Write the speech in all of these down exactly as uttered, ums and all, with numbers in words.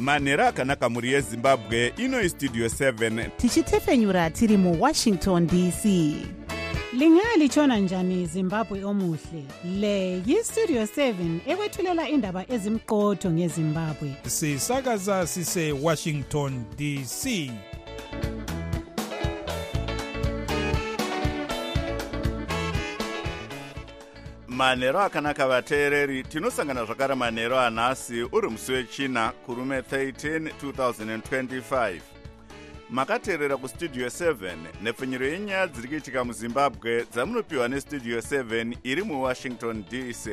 manhero akanaka muri yezimbabwe. Ino istudio seven tichitefenyura tiri mu Washington D C. Lingalitshona njani Zimbabwe omuhle? Le yistudio seven ekwethulela indaba ezimqotho ngeZimbabwe. Sisakaza sise Washington D C. manhero akanaka vateereri. Tinosangana zvakare manhero anhasi uri musi wechina kurume thirteen twenty twenty-five. Makateerera kustudio seven nepfenyuro yenyaya dziri kuitika muZimbabwe dzamunopiwa nestudio seven iri muWashington D C.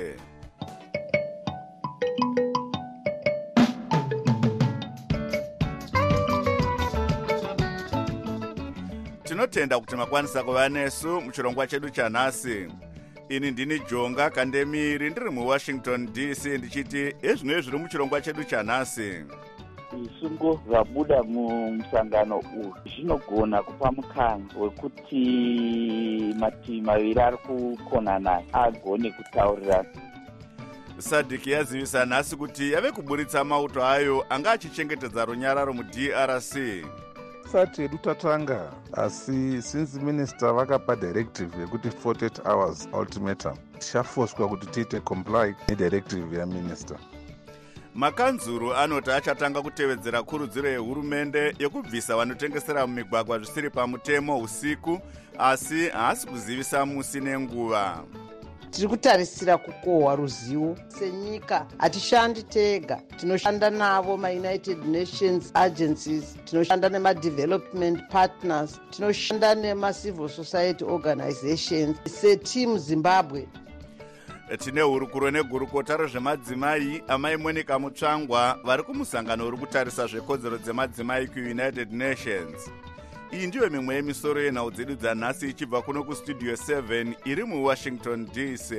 Tinotenda kuti makwanisa kuva nesu muchirongwa chedu chanhasi. Ini ndini Jonga Kandemiri ndiri muWashington D C ndichiti ezvino zviri muchirongwa chedu chanhasi. Zvisungo zvabuda mumusangano uyu zvinogona kupa mukana wekuti mativi maviri ari kukonana agone kutaurirana. Sadiki yazivisa nhasi kuti yave kuburitsa mauto ayo anga achichengetedza runyararo muD R C. Sati yedu tatanga, asi since minister vakapa directive yekuti forty-eight hours ultimatum, tichafoswa kuti tiite comply nedirective yaminister. Makanzuru anoti achatanga kutevedzera kurudziro yehurumende yekubvisa vanotengesera mumigwagwa zvisiri pamutemo usiku, asi haasi kuzivisa musi nenguva. Tiri kutarisira kukohwa ruzivo senyika. Hatishandi tega, tinoshanda navo ma-United Nations agencies, tinoshanda nema-development partners, tinoshanda nema-civil society organizations seteam Zimbabwe. Tine hurukuro negurukota rezvemadzimai amai Monica Mutsvangwa vari kumusangano uri kutarisa zvekodzero dzemadzimai kuUnited Nations. Iyi ndiyo mimwe yemisoro yenhau dzedu dzanhasi ichibva kuno kustudio seven iri muWashington D C.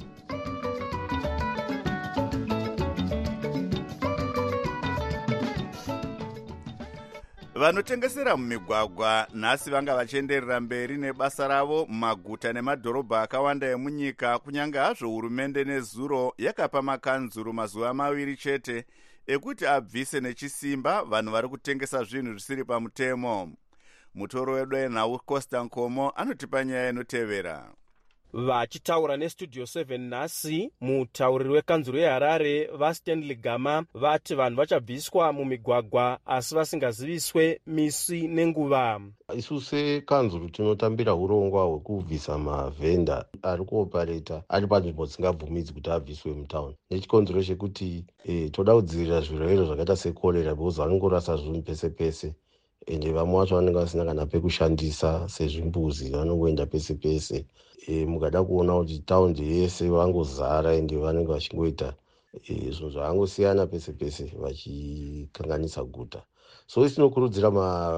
Vanotengesera mumigwagwa nhasi vanga vachienderera mberi nebasa ravo mumaguta nemadhorobha akawanda emunyika, kunyange hazvo hurumende nezuro yakapa makanzuru mazuva maviri chete ekuti abvise nechisimba vanhu vari kutengesa zvinhu zvisiri pamutemo. Mutoro wedu enhau Costa Nkomo anotipa nyaya inotevera. Vachitaura nestudio seven nhasi, mutauriri wekanzuru yeHarare vaStanley Gama vati vanhu vachabviswa mumigwagwa asi vasingaziviswe misi nenguva. Isu sekanzuru tinotambira urongwa hwekubvisa mavhenda ari kuopareta ari panzvimbo dzisingabvumidzi kuti abviswe mutauni. Nechikonzero chekuti eh, toda kudzivirira zvirwere zvakaita sekorera because vanongorasa zvinhu pese pese. Ende vamwe vacho vanenge vasina kana pekushandisa sezvimbuzi vanongoenda pese pese. E, mukada kuona kuti taundi yese vangozara ende vanenge vachingoita e, zvinhu zvavangosiyana pese pese vachikanganisa guta. So tinokurudzira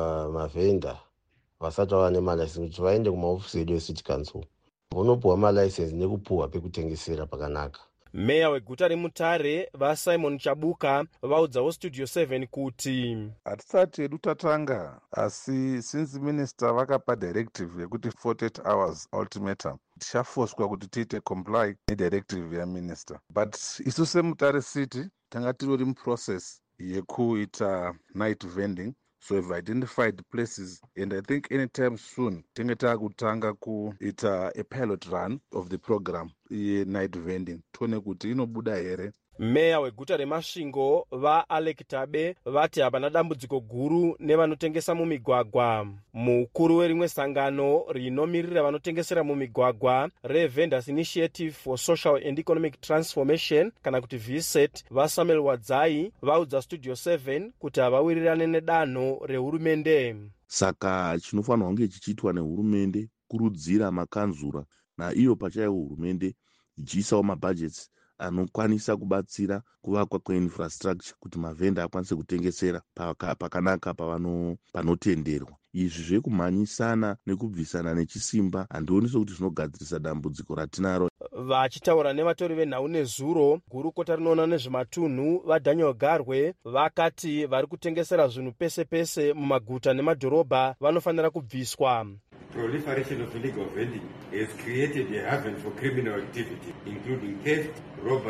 mavhenda vasati vava nemalicense kuti vaende kumaofisi edu eCity Council vonopuwa malicense nekupuwa pekutengesera pakanaka. Meya weguta reMutare vaSimon Chabuka vaudzawo studio seven kuti hatisati yedu tatanga, asi since minister vakapa directive yekuti forty-eight hours ultimatum, tichafoswa kuti tiite comply nedirective yaminister. But isu seMutare City tanga tiri muprocess yekuita night vending. So we've identified places, and I think anytime soon tinge takutanga kuita a pilot run of the program ye night vending tone kuti inobuda here. Meya weguta reMasvingo vaAlec Tabe vati hapana dambudziko guru nevanotengesa mumigwagwa. Mukuru werimwe sangano rinomirira vanotengesera mumigwagwa reVendors Initiative for Social and Economic Transformation kana kuti V S E T vaSamuel Wadzai vaudza studio seven kuti havawirirane nedanho rehurumende. Saka chinofanirwa kunge chichiitwa nehurumende kurudzira makanzura naiyo pachayo hurumende ichiisawo mabudgets anokwanisa kubatsira kuvakwa kweinfrastructure kuti mavhenda akwanise kutengesera pakanaka pavano panotenderwa. Izvi zvekumhanyisana nekubvisana nechisimba handioni sokuti zvinogadzirisa dambudziko ratinaro. Vachitaura nevatori venhau nezuro, gurukota rinoona nezvematunhu vaDaniel Garwe vakati vari kutengesera zvinhu pese pese mumaguta nemadhorobha vanofanira kubviswa. Proliferation of illegal vending has created a haven for criminal activity, including theft, robbery,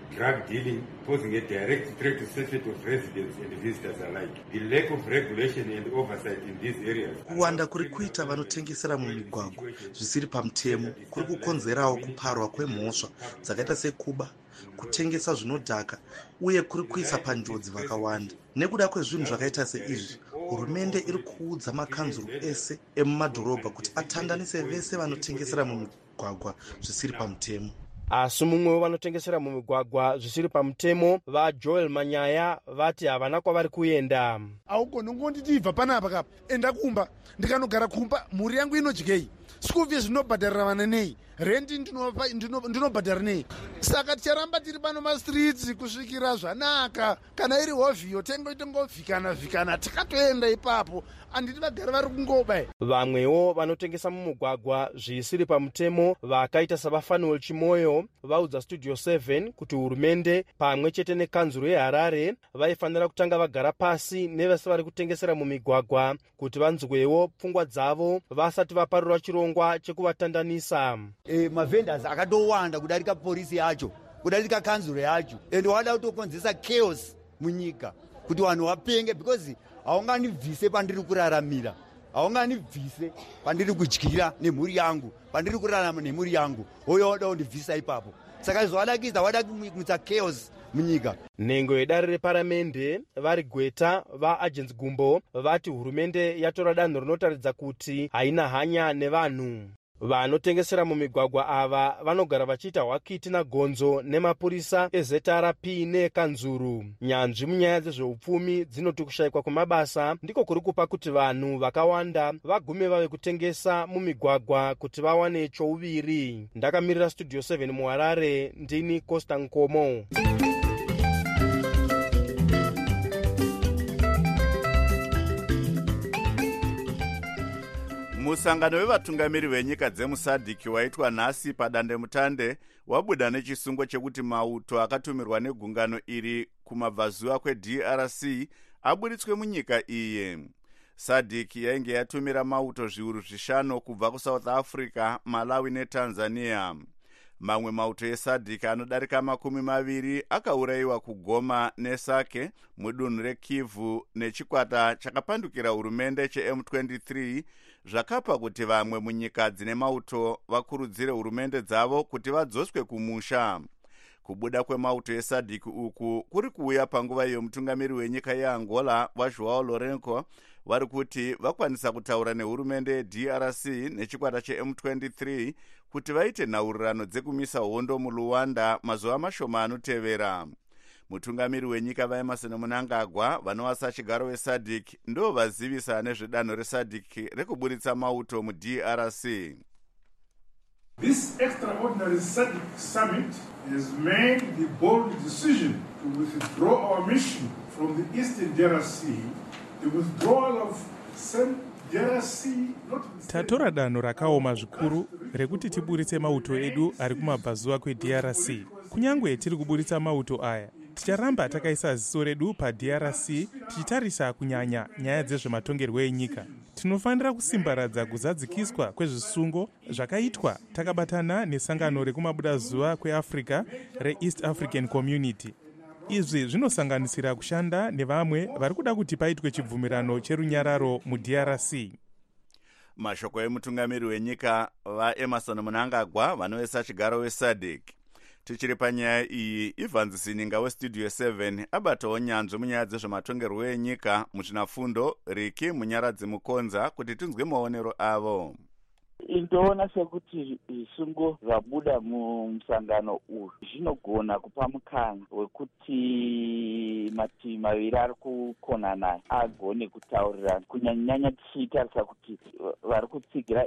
drug dealing, posing a direct threat to safety of residents and visitors alike. The lack of regulation and oversight in these areas. Kuwanda kuri kuita vanotengesera mumigwagwa zvisiri pamutemo kuri kukonzerawo kuparwa kwemhosva dzakaita sekuba, kutengesa zvinodhaka uye kuri kuisa panjodzi vakawanda. Nekuda kwezvinhu zvakaita seizvi, hurumende iri kuudza makanzuru ese emumadhorobha kuti atandanise vese vanotengesera mumigwagwa zvisiri pamutemo. Asi mumwe wevanotengesera mumigwagwa zvisiri pamutemo vaJoel Manyaya vati havana kwavari kuenda. Augoni ngonditibva panapa kapa enda kumba ndikanogara kumba mhuri yangu inodyei, school fees ndinobhadharira vana nei, rent ndinobhadhara nei. Saka ticharamba tiri pano mastreets kusvikira zvanaka. Kana iri hovhiyo tengo itongovhikana vhikana tikatoenda ipapo, anditi vagari vari kungoba. Vamwewo vanotengesa mumugwagwa zvisiri pamutemo vakaita saVafanuel Chimoyo vaudza Studio seven kuti hurumende pamwe chete nekanzuro yeHarare vaifanira kutanga vagara pasi nevese vari kutengesera mumigwagwa kuti vanzwewo pfungwa dzavo vasati vaparura chirongwa chekuvatandanisa. E, mavendors akatowanda kudarika polisi yacho, kudarika kanzuro yacho, ende wada kutokonzesa chaos munyika kuti vanhu vapenge, because haunganibvise pandiri kuraramira, haunganibvise pandiri kudyira nemhuri yangu, pandiri kurarama nemhuri yangu, hoyo wada kundibvisa ipapo. Saka zvawadakiza wada kumutsa chaos munyika. Nhengo yedare reparamende vari Gweta vaAgents Gumbo vati hurumende yatora danho rinotaridza kuti haina hanya nevanhu. Vanotengesera mumigwagwa ava vanogara vachiita hwakiti nagonzo nemapurisa eZ R P nekanzuru. Nyanzvi munyaya dzezveupfumi dzinoti kushayikwa kwemabasa ndiko kuri kupa kuti vanhu vakawanda vagume vave kutengesa mumigwagwa kuti vawane chouviri. Ndakamirira Studio seven muHarare, ndini Costa Nkomo. Musangano wevatungamiri venyika dzemusadhiki waitwa nhasi padandemutande wabuda nechisungo chekuti mauto akatumirwa negungano iri kumabvazuva kweD R C aburitswe munyika iye. Sadhiki yainge yatumira mauto zviuru zvishanu kubva kuSouth Africa, Malawi neTanzania. Mamwe mauto esadhiki anodarika makumi maviri akaurayiwa kuGoma neSake mudunhu reKivu nechikwata chakapandukira hurumende cheM twenty-three zvakapa kuti vamwe munyika dzine mauto vakurudzire hurumende dzavo kuti vadzoswe kumusha. Kubuda kwemauto esadhiki uku kuri kuuya panguva iyo mutungamiri wenyika yeAngola vaJoao Lourenco vari kuti vakwanisa kutaura nehurumende yeD R C nechikwata cheM twenty-three kuti vaite nhaurirano dzekumisa hondo muLuanda mazuva mashoma anotevera. Mutungamiri wenyika vaEmmerson Mnangagwa vanovasa chigaro wesadhiki ndo vazivisa nezvedanho resadhiki rekuburitsa mauto muD R C. This extraordinary SADC summit has made the bold decision to withdraw our mission from the Eastern D R C. The withdrawal of some D R C tatora danho rakaoma zvikuru rekuti tiburitse mauto edu ari kumabvazuva kweD R C. Kunyangwe tiri kuburitsa mauto aya, ticharamba takaisa ziso redu paD R C tichitarisa kunyanya nyaya dzezvematongerwo enyika. Tinofanira kusimbaradza kuzadzikiswa kwezvisungo zvakaitwa takabatana nesangano rekumabudazuva kweAfrica reEast African Community. Izvi zvinosanganisira kushanda nevamwe vari kuda kuti paitwe chibvumirano cherunyararo muD R C. Mashoko emutungamiri wenyika vaEmmerson Mnangagwa vanovesa chigaro wesadhiki. Tichiri panyaya iyi, Ivan Sininga weStudio seven abatawo nyanzvi munyaya dzezvematongerwo enyika muzvinafundo Riki Munyaradzi Mukonza kuti tinzwe maonero avo. Indoona sekuti zvisungo zvabuda mumusangano uyu zvinogona kupa mukana wekuti mativi maviri ari kukonana agone kutaurirana, kunyanyanya tichitarisa kuti vari kutsigira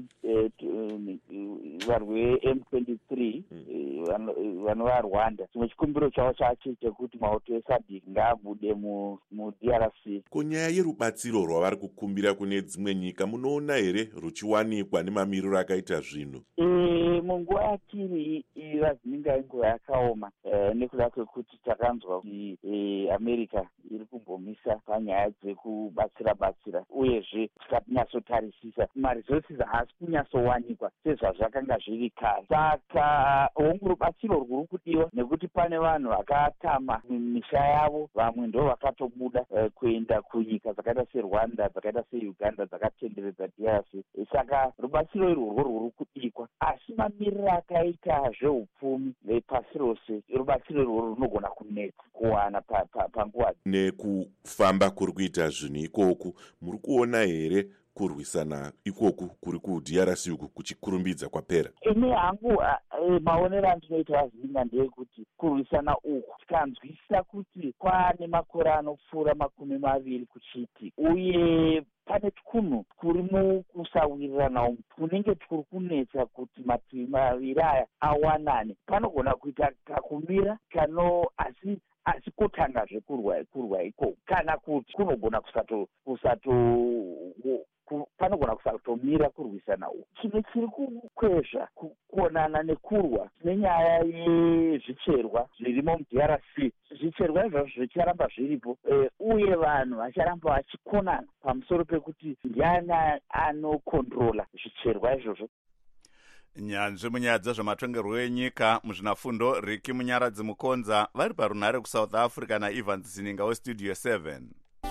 vanhu veM twenty-three vanova Rwanda. Chimwe chikumbiro chavo chacho chekuti mauto esadhiki ngaabude muD R C. Kunyaya yerubatsiro rwavari kukumbira kune dzimwe nyika munoona here ruchiwanikwa nema mamiriro akaita zvinhu? E, munguva yatiri irazininga inguva yakaoma e, nekuda kwekuti takanzwa kuti e, america iri kumbomisa panyaya dzekubatsira batsira uyezve tikanyatsotarisisa maresources haasi kunyatsowanikwa sezvazvakanga zviri kare. Saka hongu rubatsiro rwuri kudiwa nekuti pane vanhu vakatama misha yavo, vamwe ndo vakatobuda e, kuenda kunyika dzakaita serwanda, dzakaita seuganda dzakatenderedza D R C. E, saka rubatsiro irworwo rwuri kudikwa, asi mamiriro akaita zveupfumi vepasi rose rubatsiro irworwo runogona kunetsa kuwana panguva pa, pa nekufamba kuri kuita zvinhu ikoku. Muri kuona here kurwisana ikoku kuri ku-D R C uku kuchikurumbidza kwapera? Ini hangu e, maonero andinoita vazininga ndeyekuti kurwisana uku tikanzwisisa kuti kwaane makore anopfuura makumi maviri kuchiti, uye pane twunhu turi mukusawirirana umu tunenge turi kunetsa kuti mativi maviri aya awanane. Panogona kuita kakumira kano asi asi kotanga zvekurwa kurwa ikoko, kana kuti kunogona kusato kusato panogona kusatomira kurwisana uku. Chimwe chiri kukwezva kuonana nekurwa nenyaya yezvicherwa zvirimo mu-D R C. Zvicherwa izvozvo zvicharamba zviripo e, uye vanhu vacharamba vachikonana pamusoro pekuti ndiani anokontrola zvicherwa izvozvo. Nyanzvi munyaya dzezvematongerwo enyika muzvinafundo Riki Munyaradzi Mukonza vari parunhare kuSouth Africa naEvans Zininga weStudio seven.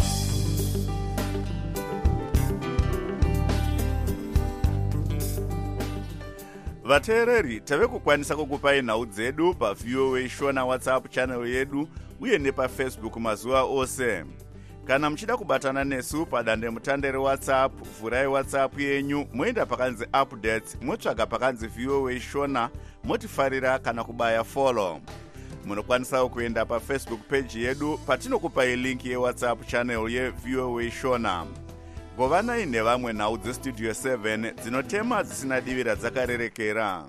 Vateereri, tave kukwanisa kukupai nhau dzedu paV O A Shona WhatsApp channel yedu uye nepaFacebook mazuva ose. Kana muchida kubatana nesu padande mutande reWhatsApp, vhurai WhatsApp yenyu, moenda pakanzi updates, motsvaga pakanzi V O A Shona, motifarira kana kubaya follow. Munokwanisawo kuenda paFacebook page yedu patinokupai link yeWhatsApp channel yeV O A Shona. Govanai nevamwe nhau dzeStudio seven dzinotema dzisina divira dzakarerekera.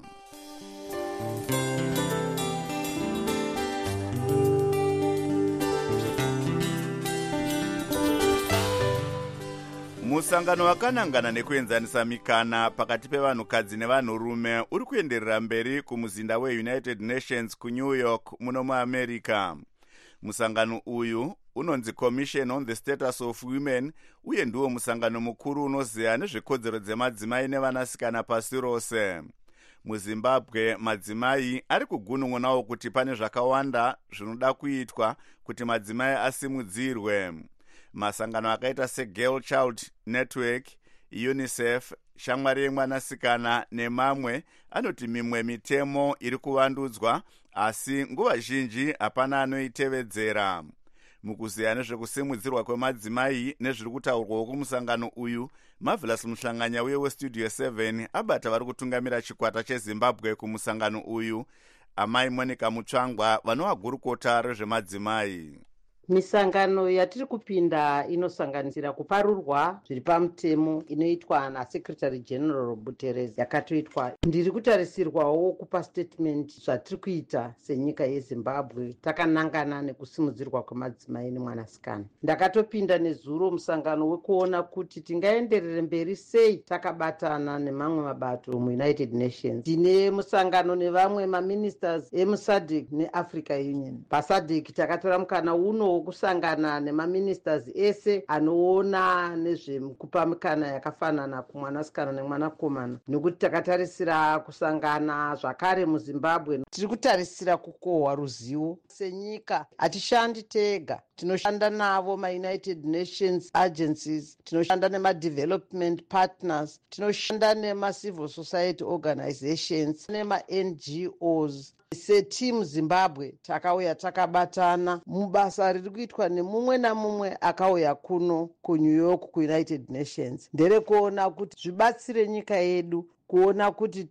Musangano wakanangana nekuenzanisa mikana pakati pevanhukadzi nevanhurume uri kuenderera mberi kumuzinda weUnited Nations kuNew York muno muAmerica. Musangano uyu unonzi Commission on the Status of Women uye ndiwo musangano mukuru unoziya nezvekodzero dzemadzimai nevanasikana pasi rose. MuZimbabwe madzimai ari kugunun'unawo kuti pane zvakawanda zvinoda kuitwa kuti madzimai asimudzirwe. Masangano akaita seGirl Child Network, UNICEF, shamwari yemwanasikana nemamwe anoti mimwe mitemo iri kuvandudzwa asi nguva zhinji hapana anoitevedzera. Mukuziya nezvekusimudzirwa kwemadzimai nezviri kutaurwawo kumusangano uyu, Marvelous Muhlanganya uye weStudio seven abata vari kutungamira chikwata cheZimbabwe kumusangano uyu, amai Monica Mutsvangwa vanova gurukota rezvemadzimai. Misangano yatiri kupinda inosanganisira kuparurwa zviri pamutemo inoitwa naSecretary General Buterezi yakatoitwa. Ndiri kutarisirwawo kupa statement zvatiri kuita senyika yeZimbabwe takanangana nekusimudzirwa kwemadzimai nemwanasikana. Ndakatopinda nezuro musangano wekuona kuti tingaenderere mberi sei takabatana nemamwe mabato muUnited Nations. Tine musangano nevamwe maministers emuSADC neAfrica Union. PaSADC takatora mukana uno kusangana nemaministers ese anoona nezvekupa mikana yakafanana kumwanasikana nemwanakomana, nekuti takatarisira kusangana zvakare muZimbabwe. Tiri kutarisira kukohwa ruzivo senyika. Hatishandi tega, tinoshanda navo maUnited Nations agencies, tinoshanda nemadevelopment partners, tinoshanda nemacivil society organizations nemaN G Os. Setimu Zimbabwe takauya takabatana mubasa riri kuitwa nemumwe namumwe akauya kuno kuNew York kuUnited Nations, nderekuona kuti zvibatsire nyika yedu kuona kuti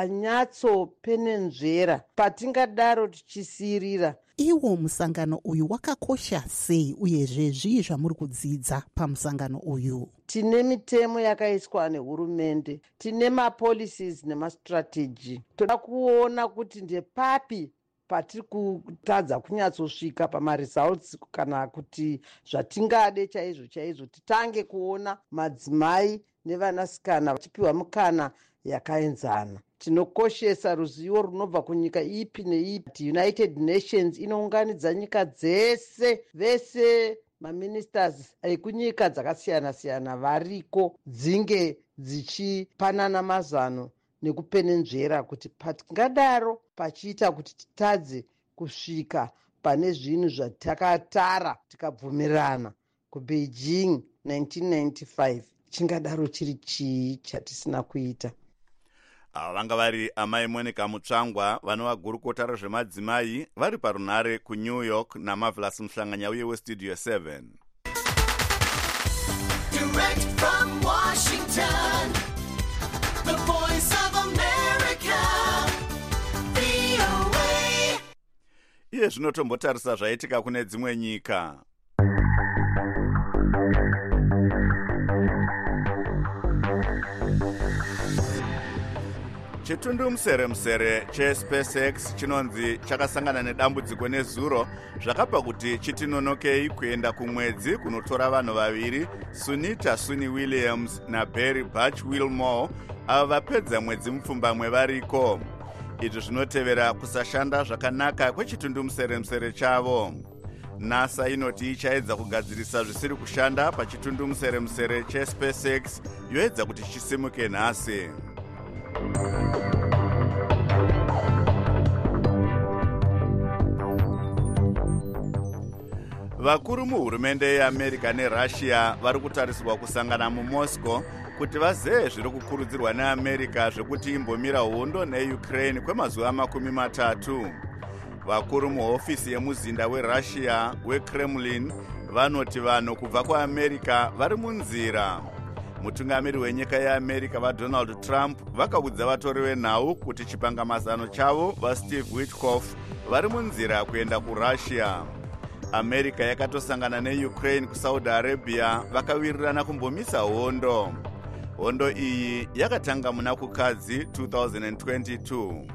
tanyatsopenenzvera patingadaro tichisirira. Iwo musangano uyu wakakosha sei uyezve zvii zvamuri kudzidza pamusangano uyu? Tine mitemo yakaiswa nehurumende, tine mapolicies nemastrategy. Toda kuona kuti ndepapi patiri kutadza kunyatsosvika pamaresults, kana kuti zvatingade chaizvo chaizvo titange kuona madzimai nevanasikana vachipiwa mukana yakaenzana. Tinokoshesa ruzivo runobva kunyika ipi neipi. United Nations inounganidza nyika dzese, vese maministers ekunyika dzakasiyana-siyana variko dzinge dzichipanana mazano nekupenenzvera kuti patingadaro pachiita kuti titadze kusvika pane zvinhu zvatakatara tikabvumirana kuBeijing nineteen ninety-five chingadaro chiri chii chatisina kuita. ava vanga vari amai Monica Mutsvangwa vanova gurukota rezvemadzimai vari parunhare kuNew York naMarvelous Muhlanganya uye westudio seven. Direct from Washington, the voice of America, V O A. Iye zvino tombotarisa zvaitika kune dzimwe nyika. Chitundu musere musere cheSpaceX chinonzi chakasangana nedambudziko nezuro zvakapa kuti chitinonokei kuenda kumwedzi kunotora vanhu vaviri, Sunita Suni Williams naBarry Butch Wilmore, ava vapedza mwedzi mupfumbamwe variko. Izvi zvinotevera kusashanda zvakanaka kwechitundu musere musere chavo. NASA inoti ichaedza kugadzirisa zvisiri kushanda pachitundu musere musere cheSpaceX yoedza kuti chisimuke nhasi. Vakuru muhurumende yeAmerica neRussia vari kutarisirwa kusangana muMoscow kuti vazeye zviri kukurudzirwa neAmerica zvekuti imbomira hondo neUkraine kwemazuva makumi matatu. Vakuru muhofisi yemuzinda weRussia weKremlin vanoti vanhu kubva kuAmerica vari munzira. Mutungamiri wenyika yeAmerica vaDonald Trump vakaudza vatori venhau kuti chipangamazano chavo vaSteve Witkoff vari munzira kuenda kuRussia. America yakatosangana neUkraine kuSaudi Arabia vakawirirana kumbomisa hondo. Hondo iyi yakatanga muna kukadzi two thousand twenty-two.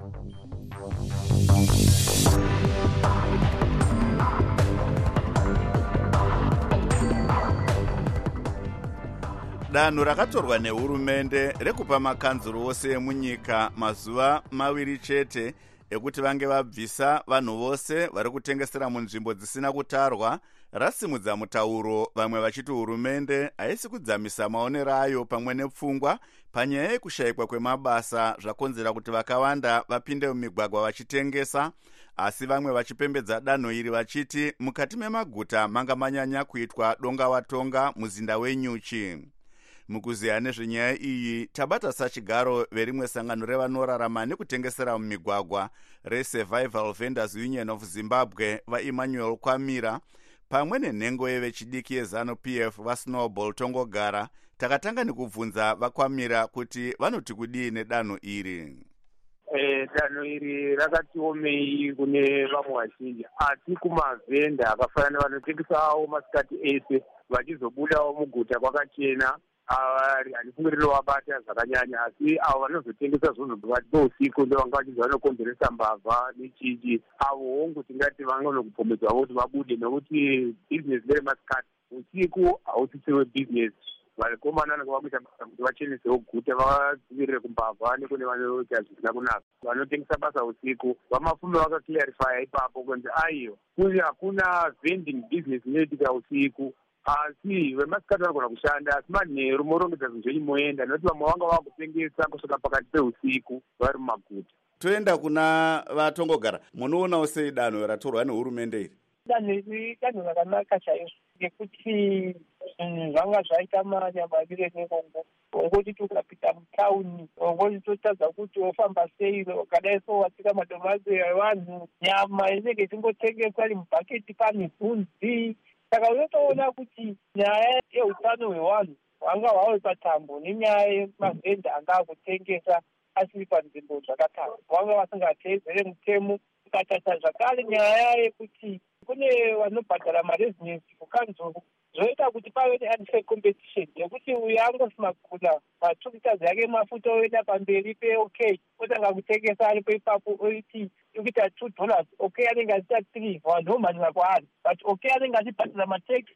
Danho rakatorwa nehurumende rekupa makanzuro ose emunyika mazuva maviri chete ekuti vange vabvisa vanhu vose vari kutengesera munzvimbo dzisina kutarwa rasimudza mutauro, vamwe vachiti hurumende haisi kudzamisa maonero ayo pamwe nepfungwa panyaya yekushayikwa kwemabasa zvakonzera kuti vakawanda vapinde mumigwagwa vachitengesa, asi vamwe vachipembedza danho iri vachiti mukati memaguta manga manyanya kuitwa donga watonga muzinda wenyuchi. Mukuziya nezvenyaya iyi tabata sachigaro verimwe sangano revanorarama nekutengesera mumigwagwa reSurvival Vendors Union of Zimbabwe vaEmmanuel Kwamira pamwe nenhengo yevechidiki yeZanu-P F vaSnowball Tongogara. Takatanga nekubvunza vaKwamira kuti vanoti kudii nedanho iri. Eh, danho iri rakatiomei kune vamwe vazhinji, asi kumavhenda akafanana nevanotengesawo masikati ese vachizobudawo muguta kwakachena avari handifungiriro wabata zvakanyanya, asi avo vanozotengesa zvunhu vausiku ndovanga vachidza vanokonzeresa mbavha nechiji, avo hongu tingati vanganokupomedzwa kuti vabude, nokuti bhizinesi neremasikati usiku hausisiwe bhizinesi. Vakomana nekuvakuita basa kuti vachenesewo guta vadzivirire kumbavha nekune vanoita zvisina kunaka. Vanotengesa basa usiku vamafume vakaclarifya ipapo kunzi aiyo kuri hakuna vending business inoitika usiku, asi vemasikati vanogona kushanda, asi manheru morongedza zvinhu zvenyu moenda, nokuti vamwe vanga vakutengesa kusvika pakati peusiku vari mumaguta. Toenda kuna vaTongogara, munoonawo sei danho ratorwa nehurumende iri? Danho iri danho rakanaka chaizvo, ngekuti zvinhu zvanga zvaita manyamavire nekongo, ongoti tukapita mutauni, ongoti totadza kuti ofamba sei, ukadai so watsika madomasi evanhu, nyama inenge ichingotengeswa iri mubhaketi pamibvunzi. Saka unotoona kuti nyaya yeutano hwevanhu hwanga hwawe patambo nenyaya yemavhenda anga akutengesa asiri panzvimbo zvakatara, vanga vasingateedzere mutemo. Ukatarisa zvakare nyaya yekuti kune vanobhadhara marezinesi kukanzuru, zvoita kuti pave neunfair competition yekuti uyu angosima kugula maturitasi yake mafuta oenda pamberi peok otanga kutengesa aripo ipapo oiti ikuita two dollars, ok anenge achiita three, vanhu vomanira kwaari, but ok anenge achibhadhara mataxes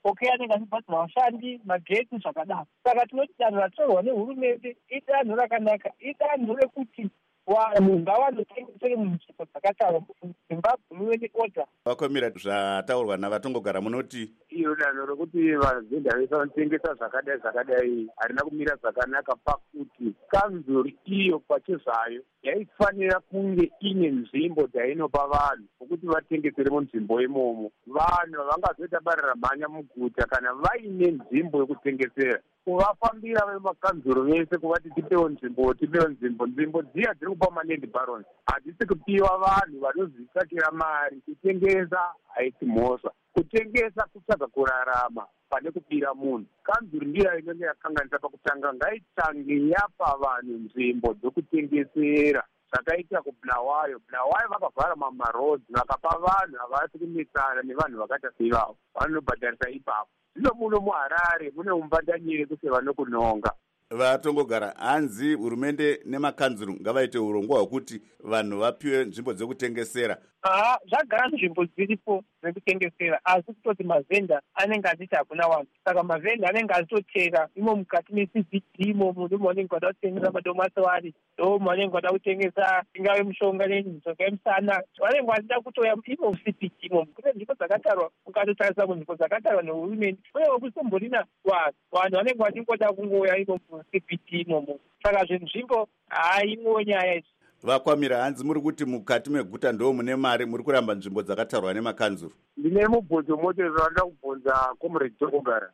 okay anenge achibhadhira vashandi magetsi zvakadaro. Saka tinoti danho ratorwa nehurumende idanho rakanaka, idanho rekuti vanhu ngavanotengesere munzvimbo dzakatarwa zimbabwe muve neoda. Vakomira zvataurwa navatongogara munoti iro danho rokuti vazenda vese vanotengesa zvakadai zvakadai harina kumira zvakanaka, pakuti kanzuri iyo pachezvayo yaifanira kunge ine nzvimbo dzainopa vanhu vokuti vatengesere munzvimbo imomo. Vanhu havangazoita barira mhanya muguta kana vaine nzvimbo yekutengesera. Kuvafambira vemakanzuro vese kuvati tipewo nzvimbo tipewo nzvimbo nzvimbo dziya dziri kupa maland barons hadzisi kupiwa vanhu vanozvitsvakira mari. Kutengesa haisi mhosva, kutengesa kutsvaga kurarama pane kupira munhu. Kanzuri ndiyo inenge yakanganisa pakutanga ngaitange yapa vanhu nzvimbo dzokutengesera zvakaita kubulawayo. Bulawayo vakavhara mamarodzi vakapa vanhu havasi kunetsana nevanhu vakaita seivavo vanobhadharisa ipapo. Zvino muno muHarare mune umbandanyire kuse vanokunonga. Vatongogara hanzi hurumende nemakanzuru ngavaite urongwa hwekuti vanhu vapiwe nzvimbo dzekutengesera. Haa, zvagara nzvimbo dziripo dzekutengesera asi kutoti mavhenda anenge achiti hakuna vanhu. Saka mavhenda anenge achitochera imo mukati meC B D imomo ndomo vanenge vada kutengesa madomasi, ndomo vanenge vada kutengesa ingave mishonga nemishonga yemusana. Vanenge vachida kutoya imo muC B D imomo. Kune nzvimbo dzakatarwa, ukatotarisa kunzvimbo dzakatarwa nehurumende uye kusomborina vanhu. Vanhu vanenge vachingoda kungoya imo muC B D imomo. Saka zvinzvimbo haimwo nyaya idzi. Vakwamira hanzi muri kuti mukati meguta ndo mune mari muri kuramba nzvimbo dzakatarwa nemakanzuru. Ndine mubvunzo mmoja zvanda kubvunza comrade Tongogara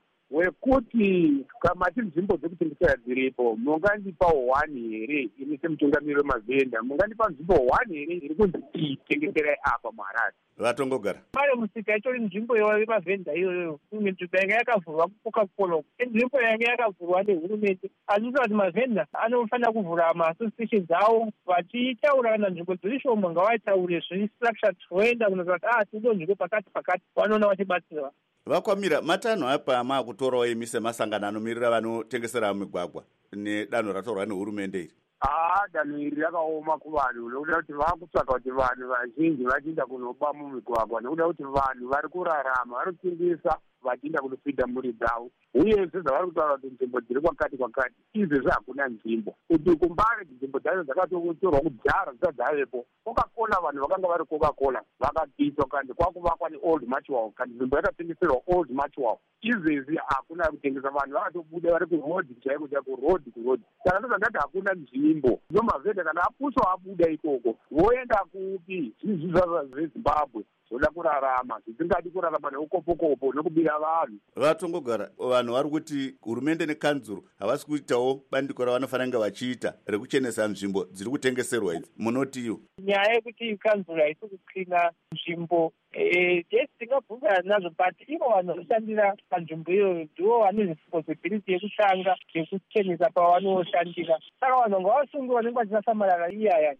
wekuti kamati nzvimbo dzekutengesera dziripo mungandipawo one here ini semutungamiri wemavhenda, mungandipa nzvimbo one here iri kunzi itengeserai apa muHarare? Vatongogara mare musika itori nzvimbo yemavhenda iyoyo, imwe nzvimbo yanga yakavhurwa kuCoca-Cola, nzvimbo yanga yakavhurwa nehurumende. Hazvisi kuti mavhenda anofanira kuvhura maasociation dzawo vachitaura kana nzvimbo dziri shoma ngavataure zvistructure toenda kunozvati ah tido nzvimbo pakati pakati vanoona vachibatsirwa. Vakwamira matanho apa maakutorawo imi semasangano anomirira vanotengesera mumigwagwa nedanho ratorwa nehurumende iri? Haa, danho iri rakaoma kuvanhu nekuda kuti vakutsvaga kuti vanhu vazhinji vachiinda kunoba mumigwagwa nekuda kuti vanhu vari kurarama vanotengesa vachiinda kunopinda mhuri dzavo. Uyezve zvavari kutaura kuti nzvimbo dziri kwakati kwakati izvezvi hakuna nzvimbo kuti kumbare nzvimbo dzacho dzakatotorwa kudhara dzisati dzavepo. Coca-Cola vanhu vakanga vari Coca-Cola vakabviswa kandi kwakuvakwa neold Matchwell kandi nzvimbo yakatengeserwa old Matchwell. Izvezvi hakuna kutengesa, vanhu vakatobuda vari kurodhi chaiko chaiko kurodhi kurodhi. Saka ndozvandati hakuna nzvimbo. Nomavhenda kana apuswa abuda ikoko voenda kupi? Zvizvi zveZimbabwe zvoda kurarama zvisingadi kurarama neukopokopo nekubira vanhu. Vatongogara vanhu vari kuti hurumende nekanzuru havasi kuitawo bandiko ravanofanira kunge vachiita rekuchenesa nzvimbo dziri kutengeserwa idzi. Munotiyo nyaya yekuti kanzuru haisi kuklina nzvimbo tesi tingabvunza nazvo, but ivo vanhu vanoshandira panzvimbo iyoyo ndivo vane responsibility yekutanga yekuchenesa pavanoshandira. Saka vanhu ngavasunge vanenge vachisasamarara iyaya.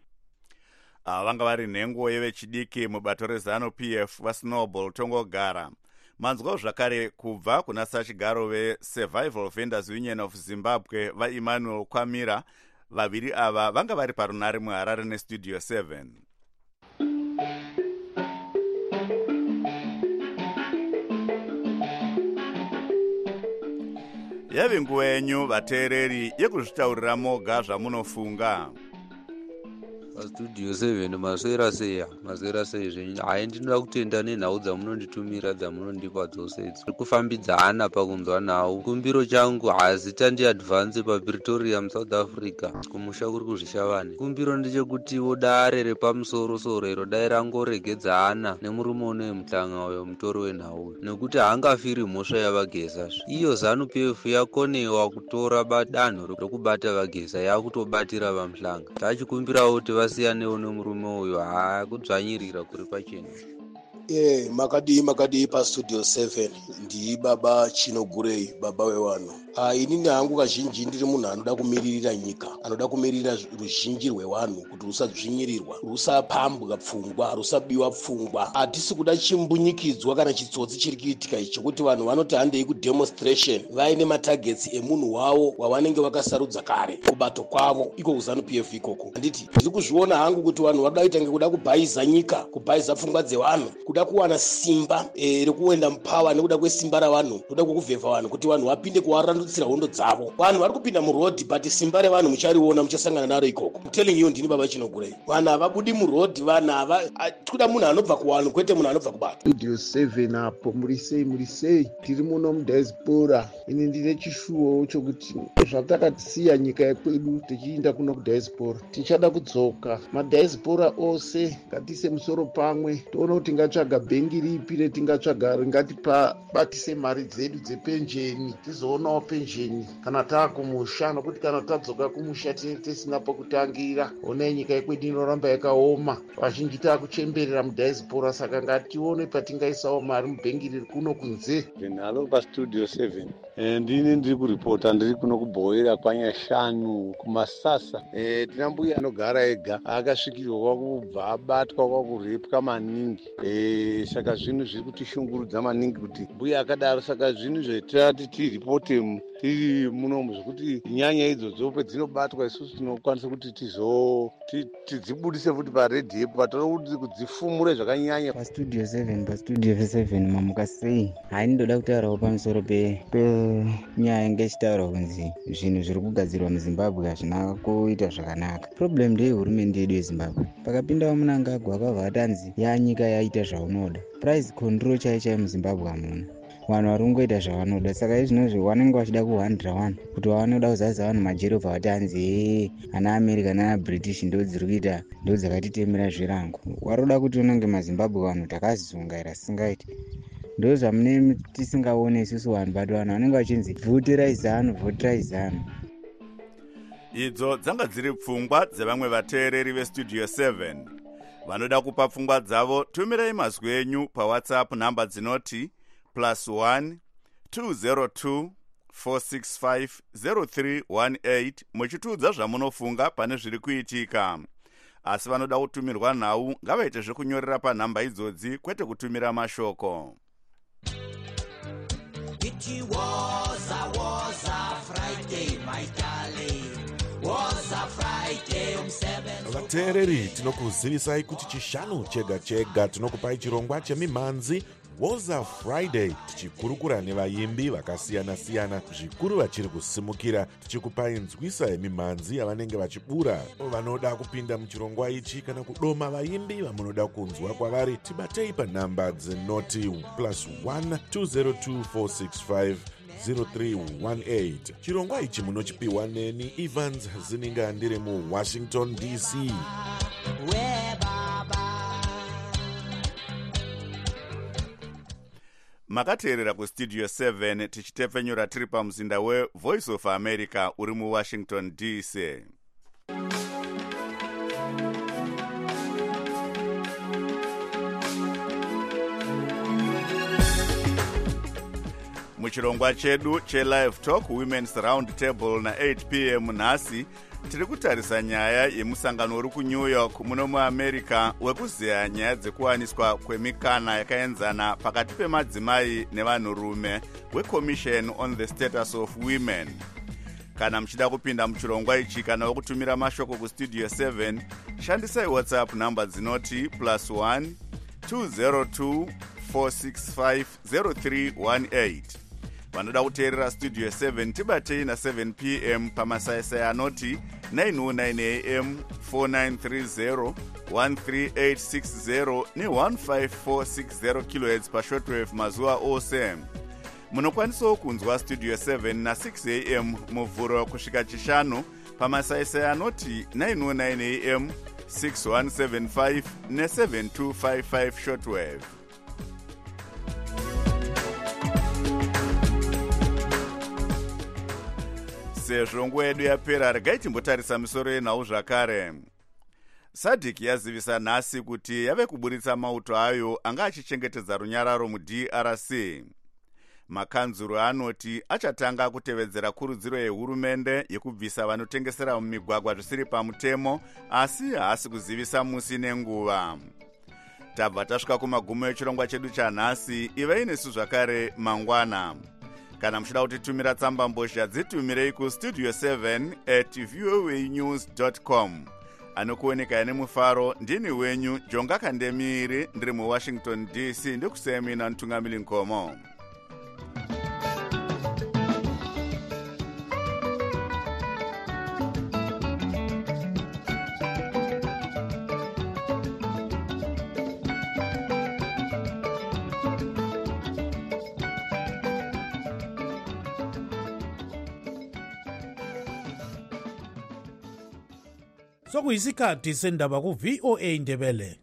Vanga vari nhengo yevechidiki mubato rezano P F vaSnowball Tongogara. Manzwawo zvakare kubva kuna sachigaro veSurvival Vendors Union of Zimbabwe vaEmmanuel Kwamira. Vaviri ava vanga vari parunare muHarare neStudio seven. Yave nguva yenyu vateereri yekuzvitaurira moga zvamunofunga. Studio seven maswera seya maswera sei zvenyu hai ndinoda kutenda nenhau dzamunonditumira dzamunondipa dzose idzi kufambidzana pakunzwa nhau. Kumbiro changu hazita ndiadvance paPretoria muSouth Africa kumusha kuri kuzvishavane. Kumbiro ndechekutiwo dare repamusoro soro iro dai rangoregedzana nemurume unoye muhlanga uyo mutori wenhau nekuti haangafiri mhosva yavagezazve. Iyo zanu P F yakonewa kutora badanho rekubata vageza yakutobatira vamuhlanga. Tachikumbirawo kuti vasiyanewo nemurume uyo hakudzvanyirira kuri pachena. Eh, makadii makadii paStudio seven ndii baba Chinogurei baba wevanhu. Ah, inini hangu kazhinji ndiri munhu anoda kumiririra nyika, anoda kumiririra ruzhinji rwevanhu kuti rusadzvinyirirwa, rusapambwa pfungwa, rusabiwa pfungwa. Hatisi kuda chimbunyikidzwa kana chitsotsi chiri kuitika ichi chekuti vanhu vanoti handei kudemonstration vaine matargets emunhu wavo wavanenge vakasarudza kare kubato kwavo iko kuzanu P F ikoko. Handiti ndiri kuzviona hangu kuti vanhu vada kuita ngekuda kubhayiza nyika, kubhayiza pfungwa dzevanhu, kuda kuda kuwana simba e, rekuenda mupawa nekuda kwesimba ravanhu kuda kwekuvhevha vanhu kuti vanhu vapinde kuvarandutsira hondo dzavo. Vanhu vari kupinda murodhi but simba revanhu muchariona, muchasangana naro ikoko. I'm telling you, ndini baba Chinogurei. Vanhu havabudi murodhi, vanhu hava tikuda munhu anobva kuvanhu kwete munhu anobva kubato. Studio seven apo murisei murisei tiri muno mudiaspora. Ini ndine chishuwo chokuti zvatakasiya nyika yekwedu tichienda kuno kudiaspora tichada kudzoka. Madiaspora ose ngatiise musoro pamwe toona kuti tingatsvaga bhengi ripi retingatsvaga ringatibatise mari dzedu dzepenjeni tizoonawo penjeni kana taakumusha, nokuti kana tadzoka kumusha tinenge tisina pokutangira. Onai nyika yekwedu inoramba yakaoma, vazhinji taakuchemberera mudiaspora, saka ngatione patingaisawo mari mubhengi riri kuno kunze. Halo pastudio seven. Ndini ndiri kuripota ndiri kuno kubhoera kwanyashanu kumasasa. E, tina mbuya anogara ega akasvikirwa kwakubva abatwa kwakurepwa maningi. E, saka zvinhu zviri kutishungurudza maningi kuti mbuya akadaro. Saka zvinhu zvetirati tiripote tiri munomu zvekuti nyanya idzodzo pedzinobatwa isusu tinokwanisa kuti tizo tidzibudise futi paredhiyo patinoda kuti kudzifumure zvakanyanya. Pastudio seven pastudio seven mamuka sei. Hai ndoda kutaurawo pamusoro pe penyaya ngechitaura kunzi zvinhu zviri kugadzirwa muZimbabwe hazvina kuita zvakanaka. Problem ndeye hurumende yedu yeZimbabwe. Pakapindawo Mnangagwa akabva atanzi yanyika yaita zvaunoda. Price control chai chai muZimbabwe hamuna. Vanhu vari kungoita zvavanoda, saka izvinozvi vanenge vachida kuhandira vanhu kuti vanoda kuzaisa vanhu majero pavatanzi ana America nana British ndo dziri kuita ndo dzakatitemera zvirango. Waroda kuti unenge maZimbabwe vanhu takazungaira singaiti. Ndo zvamune tisingaone isusu vanhu, bado vanhu vanenge vachinzi vhoterai zanu vhoterai zanu. Idzo dzanga dziri pfungwa dzevamwe vateereri vestudio seven. Vanoda kupa pfungwa dzavo, tumirai mazwi enyu paWhatsApp namba dzinoti plus one two zero two four six five zero three one eight muchitiudza zvamunofunga pane zviri kuitika. Asi vanoda kutumirwa nhau ngavaite zvekunyorera panhamba idzodzi kwete kutumira mashoko. It was a was a Friday, my darling. Was a Friday um seven. Vateereri, tinokuzivisai kuti chishanu chega chega tinokupai chirongwa chemimhanzi Was a Friday, tichikurukura nevaimbi vakasiyana siyana, zvikuru vachiri kusimukira, tichikupai nzwisa yemimhanzi yavanenge vachibura. Vanoda kupinda muchirongwa ichi kana kudoma vaimbi vamunoda kunzwa kwavari, tibatei panhamba dzinoti plus one two zero two four six five zero three one eight. Chirongwa ichi munochipiwa neni Evans Zininga ndiri muWashington D C. Makateerera kustudio seven tichitepfenyura tiri pamuzinda weVoice of America uri muWashington D C. Muchirongwa chedu cheLive Talk Women's Round Table na eight p m nhasi tiri kutarisa nyaya yemusangano uri kuNew York muno muAmerica wekuziya nyaya dzekuwaniswa kwemikana yakaenzana pakati pemadzimai nevanhurume weCommission on the Status of Women. Kana muchida kupinda muchirongwa ichi kana wekutumira mashoko kustudio seven, shandisai WhatsApp namba dzinoti plus one two zero two four six five zero three one eight. Vanoda kuteerera studio seven tibatei na seven p m pamasaisai anoti nine oh nine a m four nine three zero one three eight six zero ne one five four six zero kilohertz pashortwave mazuva ose. Munokwanisawo kunzwa studio seven na six a m muvhuro kusvika chishanu pamasaisai anoti nine oh nine a m six one seven five ne seven two five five shortwave. Sezvo nguva yedu yapera, regai timbotarisa misoro yenhau zvakare. SADC yazivisa nhasi kuti yave kuburitsa mauto ayo anga achichengetedza runyararo muD R C. Makanzuru anoti achatanga kutevedzera kurudziro yehurumende yekubvisa vanotengesera mumigwagwa zvisiri pamutemo, asi haasi kuzivisa musi nenguva. Tabva tasvika kumagumo echirongwa chedu chanhasi, ivai nesu zvakare mangwana. Kana muchida kutitumira tsamba mbozha dzitumirei kustudio seven at voanews dot com. anokuoneka nemufaro ndini wenyu Jonga Kandemiri ndiri muWashington D C ndikusemina Ntungamili Nkomo. Sokuyisikhathi sendaba ku V O A Ndebele.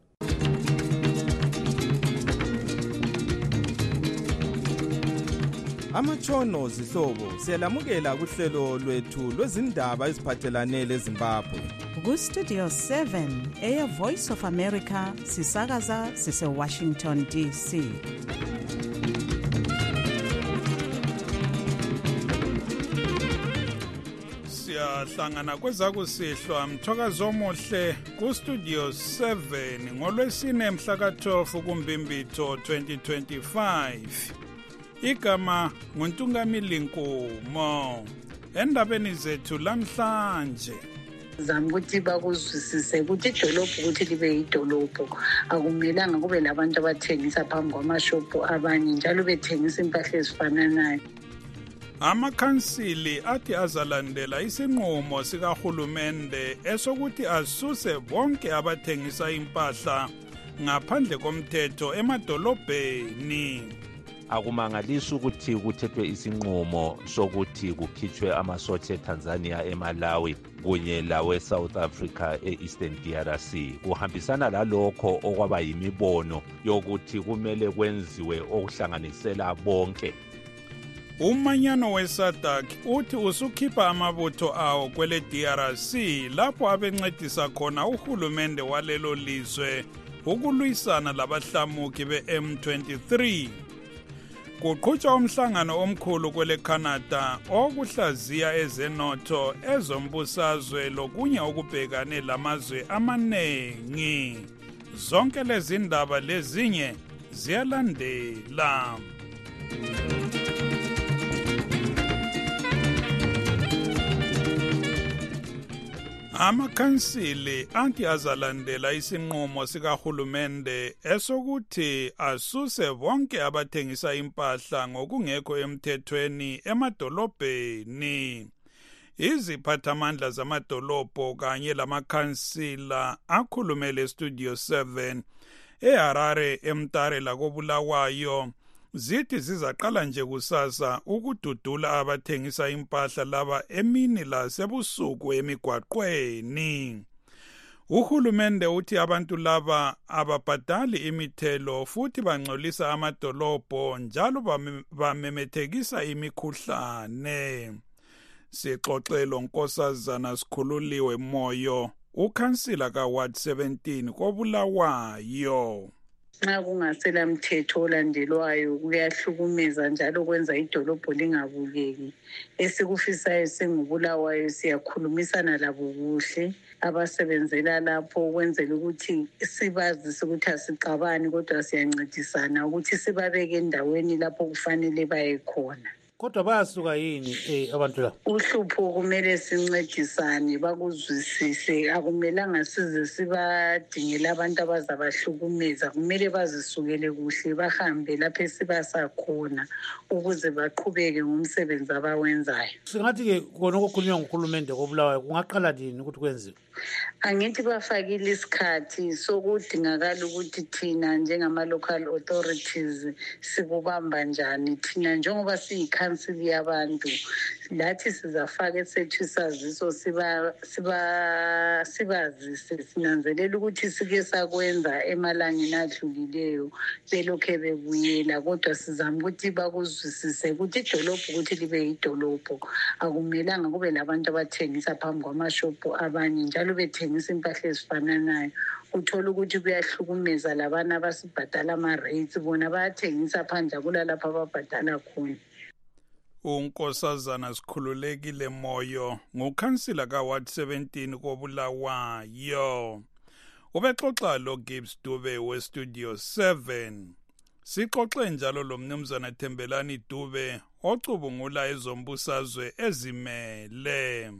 Amatshono zihlobo siyalamukela kuhlelo lwethu lwezindaba eziphathelane leZimbabwe. Ku Studio seven Air Voice of America sisakaza sise Washington D C. Siyahlangana kwezakusihlwa mthokazo omuhle ku Studio seven ngolwesine mhla ka twelve kuMbimbitho twenty twenty-five. Igama nguNtungamili Nkomo. Endabeni zethu lamhlanje zama ukuthi bakuzwisise ukuthi idolobho ukuthi libe idolobho akumelanga kube labantu abathengisa phambi kwamashopu abanye njalo bethengisa impahla ezifananayo. Amakhansili athi azalandela isinqumo sikahulumende esokuthi asuse bonke abathengisa impahla ngaphandle komthetho emadolobheni. Akumangalisi ukuthi kuthethwe isinqumo sokuthi kukhitshwe amasotsha eTanzania, eMalawi kunye lawe South Africa eEastern D R C. Kuhambisana lalokho okwaba yimibono yokuthi kumele kwenziwe okuhlanganisela bonke. Umanyano weSADC uthi usukhipha amabutho awo kwele D R C lapho abencedisa khona uhulumende walelo lizwe ukulwisana labahlamuki be-M twenty-three. Kuqhutshwa umhlangano omkhulu kwele Canada okuhlaziya ezenotho, ezombusazwe lokunye okubhekane lamazwe amanengi. Zonke lezi ndaba lezinye ziyalandela. Amakhansili anti azalandela isinqumo sikahulumende esokuthi asuse bonke abathengisa impahla ngokungekho emthethweni emadolobheni. Iziphathamandla zamadolobho kanye lamakhansila akhulumele Studio seven eHarare, eMtare lakoBulawayo zithi zizaqala nje kusasa ukududula abathengisa impahla laba emini lasebusuku emigwaqweni. Uhulumende uthi abantu laba ababhadali imithelo futhi bangcolisa amadolobho njalo bamemethekisa imikhuhlane. Sixoxelo Nkosazana Sikhululiwe Moyo, ukhansila kaWard seventeen koBulawayo. Nxa kungasela mthetho olandelwayo kuyahlukumeza njalo kwenza idolobho lingabukeki. Esikufisayo singubulawayo siyakhulumisana labo kuhle abasebenzela lapho ukwenzela ukuthi sibazise ukuthi asicabani kodwa siyancedisana ukuthi sibabeke endaweni lapho kufanele baye khona. Kodwa bayasuka yini eh abantu la? Uhlupho kumele sincedisane bakuzwisise, akumelanga size sibadingela abantu abazabahlukumeza, kumele bazisukele kuhle bahambe lapho esibasakhona ukuze baqhubeke ngomsebenzi abawenzayo. Singathi ke kona okukhulunywa nguhulumende koBulawayo kungaqala nini ukuthi kwenziwe? Angithi bafakile isikhathi sokudingakala ukuthi thina njengama local authorities sikubamba njani. Thina njengoba siyikhansili yabantu lathi sizafaka esethu isaziso siba siba sibazise sinanzelela ukuthi sike sakwenza emalangeni adlulileyo belokhe bebuyela, kodwa sizama ukuthi bakuzwisise ukuthi idolobho ukuthi libe idolobho akumelanga kube labantu abathengisa phambi kwamashopu abanye njalo bethengisa impahla ezifananayo. Uthola ukuthi kuyahlukumeza labana abasibhadala ama-rates, bona bayathengisa phandle kulalapha ababhadala khona. uNkosazana Sikhululekile Moyo ngukhansila kaWard seventeen koBulawayo. Ubexoxa lo Gibbs Dube weStudio seven. Sixoxe njalo lo mnumzana Thembelani Dube ocubungula ezombusazwe ezimele.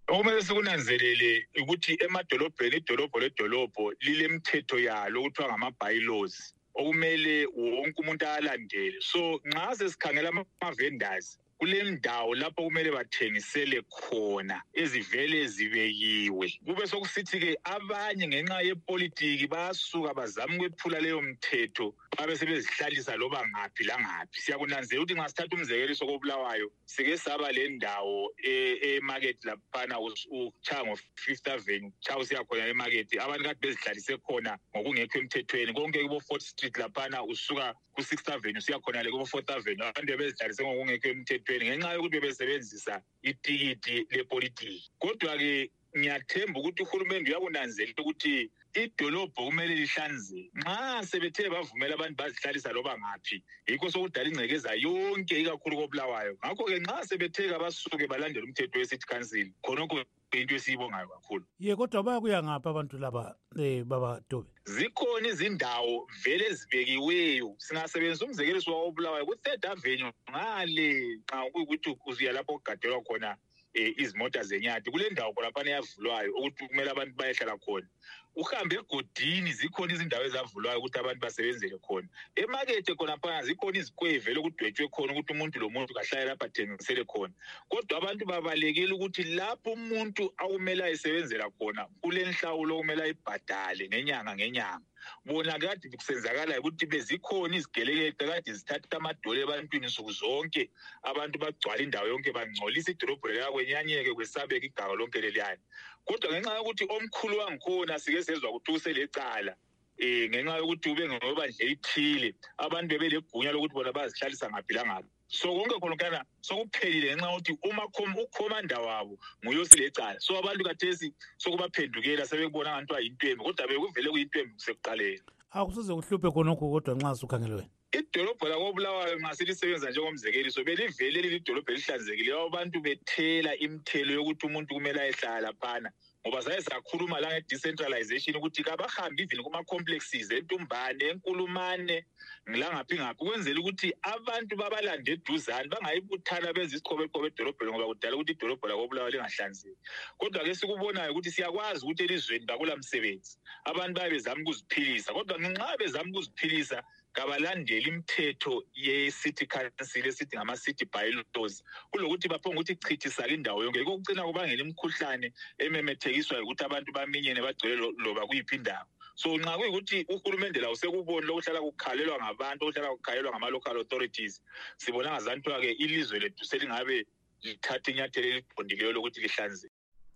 okumele sikunanzelele ukuthi emadolobheni idolobho ledolobho lilemthetho yalo okuthiwa ngama-bylaws okumele wonke umuntu alandele. So nxa sesikhangela ama-vendors kule ndawo lapho kumele bathengisele khona ezivele zibekiwe. Kube sokusithi-ke abanye ngenxa yepolitiki bayasuka bazama ukwephula leyo mthetho babe sebezihlalisa loba ngaphi langaphi. Siyakunanzela ukuthi nxa sithatha umzekeliso koBulawayo sike saba le ndawo e-market laphana uchaya ngo-Fifth Avenue uchaya usiya khona e-market abantu kade bezihlalise khona ngokungekho emthethweni. Konke kubo-Fourth Street laphana usuka ku-Sixth Avenue usiya khona le kubo-Fourth Avenue abantu bezihlalise ngokungekho emthethweni ngenxa yokuthi bebesebenzisa itikiti lepolitiki. Kodwa-ke ngiyathemba ukuthi uhulumende uyakunanzela ukuthi idolobho kumele lihlanzeke. Nxa sebethe bavumela abantu bazihlalisa loba ngaphi yikho sokudala ingcekeza yonke ikakhulu koBulawayo. Ngakho-ke nxa sebethe abasuke balandela umthetho we-City Council khonokho into esiyibongayo kakhulu. Ye kodwa bayakuya ngapha abantu laba eh baba Dube. Zikhona izindawo vele zibekiweyo. Singasebenzisa umzekeliso wakoBulawayo ku-Third Avenue ngale nxa kuyikuthi uziya lapho okugadelwa khona izimota zenyati kule ndawo khonapha yavulwayo ukuthi kumele abantu bayehlala khona. Uhambe egodini zikhona izindawo ezavulwayo ukuthi abantu basebenzele khona. Emakethe khonapha zikhona izikweve lokudwetshwe khona ukuthi umuntu lo muntu kahlale lapha athengisele khona. Kodwa abantu babalekile ukuthi lapho umuntu akumele ayisebenzela khona kule nhlawulo okumele ayibhadale ngenyanga ngenyanga. Bona kade kusenzakala ukuthi bezikhona izigelekede kade zithatha amadole ebantwini nsuku zonke abantu bagcwala indawo yonke bangcolisa idolobho lakwenyanyeke kwesabeka igaba lonke leliyana. Kodwa ngenxa yokuthi omkhulu wangikhona sike sezwa ukuthi uselecala eh ngenxa yokuthi ube ngobandle ithile abantu bebelegunya lokuthi bona bazihlalisa ngaphi langaphi. So konke khonokana sokuphelile ngenxa yokuthi uma ukhomanda wabo nguyosilecala. So abantu kathesi sokubaphendukela sebekubona ngathi ayintwembe kodwa bekuvele kuyintwembe kusekuqaleni. Akusize kuhluphe khonokho kodwa nxa usukhangele wena. Idolobho lakoBulawayo nxa silisebenza njengomzekeliso belivele leli idolobho elihlanzekile abantu bethela imithelo yokuthi umuntu kumele ayehlala laphana. Ngoba saye sakhuluma la nge-decentralization ukuthi kabahambi even kuma-complexes eNtumbane eNkulumane ngilangaphi ngaphi ukwenzela ukuthi abantu babalande eduzane bangayibuthana benza isiqobeqobe edolobheni ngoba kudala ukuthi idolobho lakoBulawayo lingahlanzeki. Kodwa-ke sikubonayo ukuthi siyakwazi ukuthi elizweni bakula msebenzi abantu baye bezama ukuziphilisa kodwa ngenxa bezama ukuziphilisa kabalandeli imithetho ye-City Council esithi ngama-city bylaws kulokuthi baphonga ukuthi chithisa indawo yonke yikho kucina kubangela imikhuhlane ememethekiswa ukuthi abantu baminyene bagcwele loba kuyiphi indawo. So nxa kuyikuthi uhulumende lawo sekubona lokuhlala kukhalelwa ngabantu okuhlala kukhalelwa ngama-local authorities sibona ngazanthwa-ke ilizwe lethu selingabe lithatha inyathelo eliqondileyo lokuthi lihlanzeke.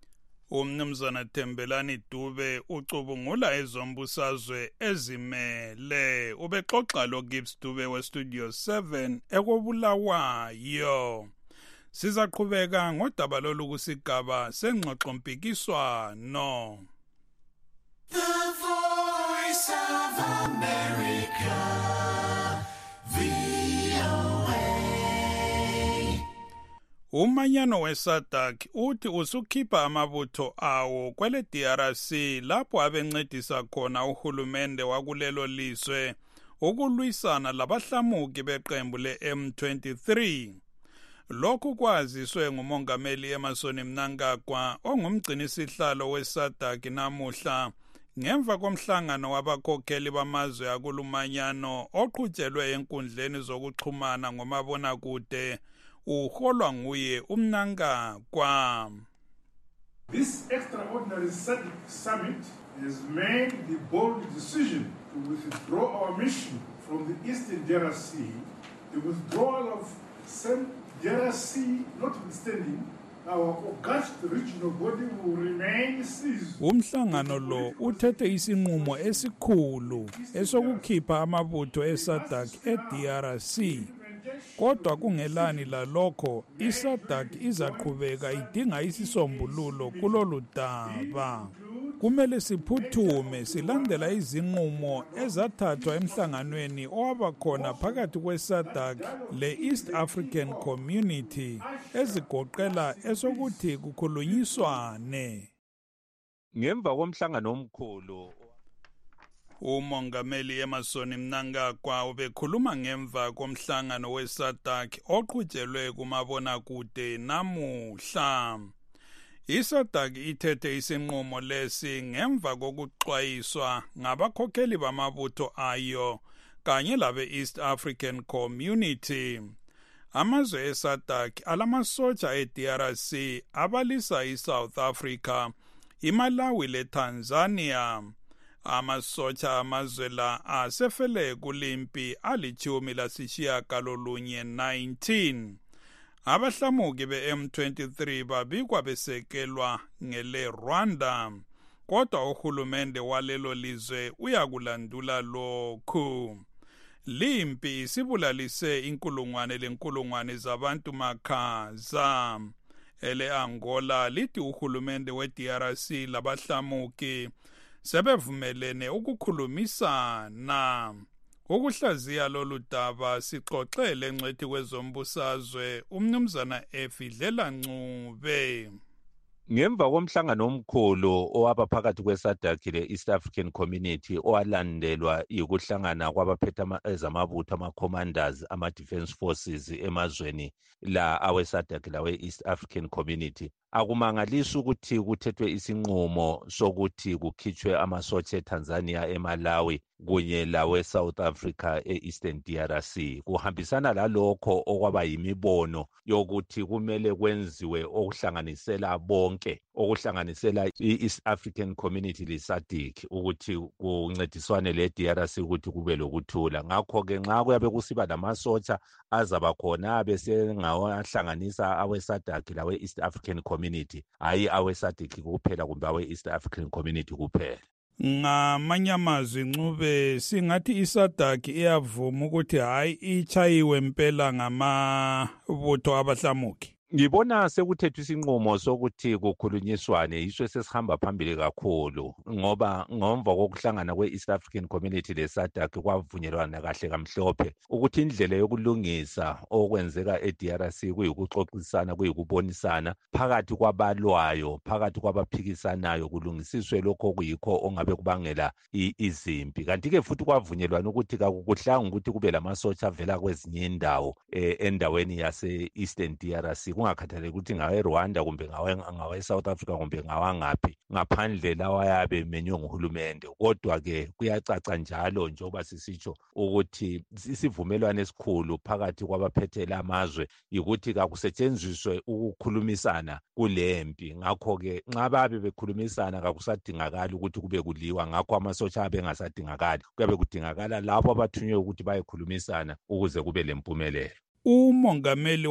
Umnumzana Thembelani Dube ucubungula ezombusazwe ezimele ubexoxa lo Gibbs Dube we Studio seven ekoBulawayo. Sizaqhubeka ngodaba lolu kusigaba sengxoxo mpikiswano. The Voice of America. Umanyano weSADC uthi usukhipha amabutho awo kwele D R C lapho abencedisa khona uhulumende wakulelo lizwe ukulwisana labahlamuki beqembu le-M twenty-three. Lokhu kwaziswe ngumongameli Emmerson Mnangagwa ongumgcinisihlalo weSADC namuhla ngemva komhlangano wabakhokheli bamazwe akulumanyano oqhutshelwe enkundleni zokuxhumana ngomabonakude uholwa nguye uMnangagwa. This extraordinary summit has made the bold decision to withdraw our mission from the Eastern D R C. The withdrawal of some D R C notwithstanding, our august regional body will remain seized. Umhlangano lo uthethe isinqumo esikhulu esokukhipha amabutho eSADC e-D R C. Kodwa kungelani lalokho iSADC izaqhubeka idinga isisombululo kulolu daba. Kumele siphuthume silandela izinqumo ezathathwa emhlanganweni owabakhona phakathi kweSADC le-East African Community ezigoqela esokuthi kukhulunyiswane. Ngemva komhlangano omkhulu umongameli Emmerson Mnangagwa ubekhuluma ngemva komhlangano weSADC oqhutshelwe kumabonakude namuhla. I-SADC ithethe isinqumo lesi ngemva kokuxwayiswa ngabakhokheli bamabutho ayo kanye labe-East African Community. Amazwe e-SADC alamasotsha e-D R C abalisa i-South Africa, iMalawi leTanzania. Amasotsha amazwe la asefele kulimpi alichumi lasishiyagalolunye nineteen. Abahlamuki be-M twenty-three babikwa besekelwa ngele Rwanda, kodwa uhulumende walelo lizwe uyakulandula lokhu. Limpi sibulalise inkulungwane lenkulungwane zabantu makhaza. Ele Angola lithi uhulumende we-D R C labahlamuki sebevumelene ukukhulumisana. Ukuhlaziya lolu daba sixoxele ngcwethi kwezombusazwe umnumzana Efidlela Ncube. Ngemva komhlangano omkhulu owaba phakathi kwe-SADC le-East African Community owalandelwa yikuhlangana kwabaphethe ezamabutho ama-commanders ama-defense forces emazweni la awe-SADC lawe-East African Community, akumangalisi ukuthi kuthethwe isinqumo sokuthi kukhitshwe amasotsha eTanzania, eMalawi kunye lawe-South Africa e-Eastern D R C. Kuhambisana lalokho okwaba yimibono yokuthi kumele kwenziwe okuhlanganisela bonke, okuhlanganisela i-East African Community le-SADC ukuthi kuncediswane le-D R C ukuthi kube lokuthula. Ngakho-ke nxa kuyabe kusiba lamasotsha azaba khona besengawahlanganisa awe-SADC lawe-East African Community, hayi awe-SADC kuphela kumbe awe-East African Community kuphela. Ngamanye amazwi Ncube, singathi i-SADC iyavuma ukuthi hayi ichayiwe impela ngamabutho abahlamuki. Ngibona sekuthethwe isinqumo sokuthi kukhulunyiswane, yiso sesihamba phambili kakhulu ngoba ngomva kokuhlangana kwe-East African Community le-SADC kwavunyelwana kahle kamhlophe ukuthi indlela yokulungisa okwenzeka e-D R C kuyikuxoxisana, kuyikubonisana phakathi kwabalwayo, phakathi kwabaphikisanayo, kulungisiswe lokho kuyikho ongabe kubangela izimpi. Kanti-ke futhi kwavunyelwana ukuthi kakukuhlanga ukuthi kube lamasotsha avela kwezinye indawo endaweni yase-Eastern D R C, kungakhathaleki ukuthi ngawe Rwanda kumbe ngawe ngawe South Africa kumbe ngawangaphi, ngaphandle lawa yabe menywe nguhulumende. Kodwa ke kuyacaca njalo njengoba sisitsho ukuthi isivumelwano esikhulu phakathi kwabaphethe lamazwe ukuthi kakusetshenziswe ukukhulumisana kulempi. Ngakho ke nxa babe bekhulumisana kakusadingakala ukuthi kube kuliwa, ngakho amasotsha abe ngasadingakala, kuyabe kudingakala lapho abathunywe ukuthi bayekhulumisana ukuze kube lempumelelo. Umongameli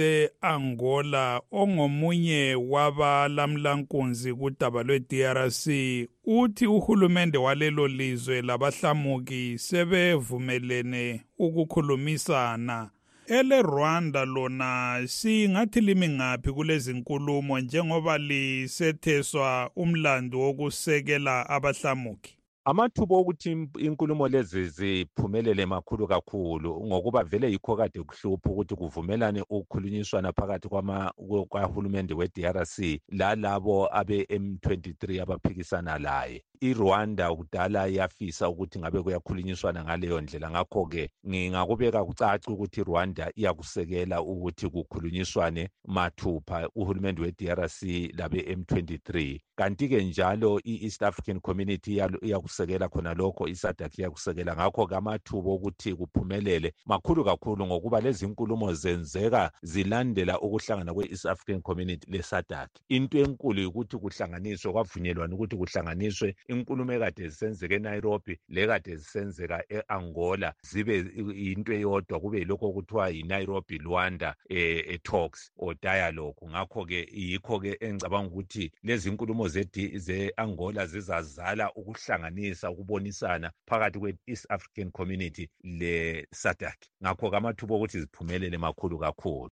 wase-Angola ongomunye wabalamlankunzi kudaba lwe-D R C uthi uhulumende walelo lizwe labahlamuki sebevumelene ukukhulumisana. Ele Rwanda lona singathi limi ngaphi kulezi nkulumo njengoba lisetheswa umlando wokusekela abahlamuki? Amathuba okuthi inkulumo lezi ziphumelele makhulu kakhulu ngokuba vele yikho kade kuhlupha ukuthi kuvumelane ukukhulunyiswana phakathi kwama kwahulumende we-D R C lalabo abe-M twenty-three abaphikisana laye. iRwanda kudala yafisa ukuthi ngabe kuyakhulunyiswana ngaleyo ndlela. Ngakho-ke ngingakubeka kucaca ukuthi iRwanda iyakusekela ukuthi kukhulunyiswane mathupha uhulumende we-D R C labe-M twenty-three. Kanti-ke njalo i-East African Community iyakusekela khona lokho, i-SADC iyakusekela. Ngakho-ke amathuba ukuthi kuphumelele makhulu kakhulu ngokuba lezi nkulumo zenzeka zilandela ukuhlangana kwe-East African Community le-SADC. Into enkulu ukuthi kuhlanganiswe, kwavunyelwana ukuthi kuhlanganiswe inkulumo ekade zisenzeka eNairobi lekade zisenzeka e-Angola zibe into eyodwa, kube lokho kuthiwa yi-Nairobi Rwanda e talks or dialogue. Ngakho-ke yikho-ke engicabanga ukuthi lezi nkulumo ze-Angola zizazala ukuhlanganisa, ukubonisana phakathi kwe-East African Community le-SADC. Ngakho-ke amathuba ukuthi ziphumelele makhulu kakhulu.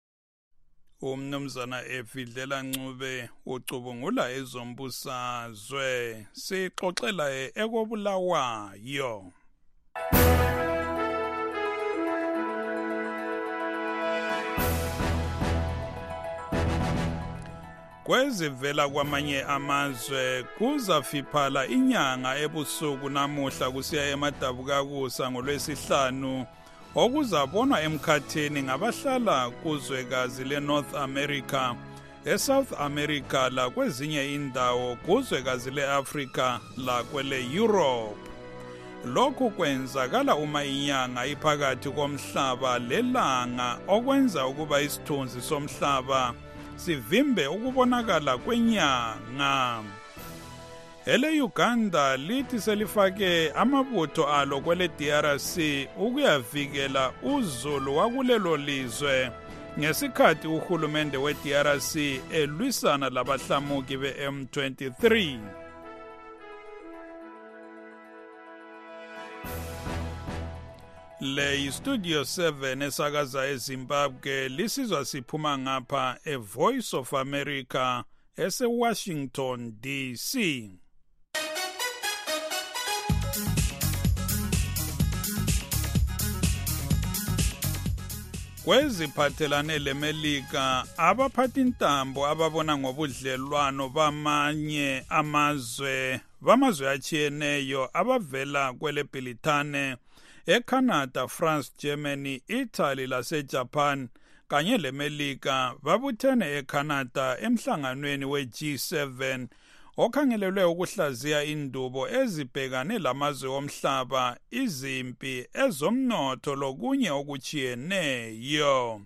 Umnumzana Efidlela Ncube ucubungula ezombusazwe, sixoxela ekobulawayo. Kwezivela kwamanye amazwe kuzafiphala inyanga ebusuku namuhla kusiya emadabukakusa ngolwesihlanu okuzabonwa emkhatheni ngabahlala kuzwekazi le-North America eSouth America lakwezinye indawo kuzwekazi le-Afrika lakwele Europe. Lokhu kwenzakala uma inyanga iphakathi komhlaba lelanga okwenza ukuba isithunzi somhlaba sivimbe ukubonakala kwenyanga. Ele Uganda lithi selifake amabutho alo kwele D R C ukuyavikela uzulu wakulelo lizwe ngesikhathi uhulumende we D R C elwisana labahlamuki be M twenty-three. Le Studio seven esakaza eZimbabwe lisizwa siphuma ngapha e Voice of America ese Washington D C. Kweziphathelane leMelika, abaphathi intambo ababona ngobudlelwano bamanye amazwe bamazwe achiyeneyo abavela kwele Bhilithane, eCanada, France, Germany, Italy laseJapan kanye leMelika babuthene eCanada emhlanganweni we G seven okhangelelwe ukuhlaziya indubo ezibhekane lamazwe omhlaba, izimpi, ezomnotho lokunye okuchiyeneyo.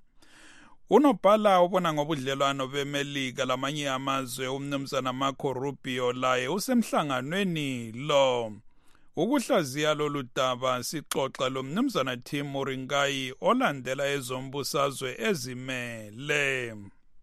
Unobhala ubona ngobudlelwano beMelika lamanye amazwe umnumzana Marco Rubio laye usemhlanganweni lo. Ukuhlaziya lolu daba sixoxa lo mnumzana Tim Muringai olandela ezombusazwe ezimele.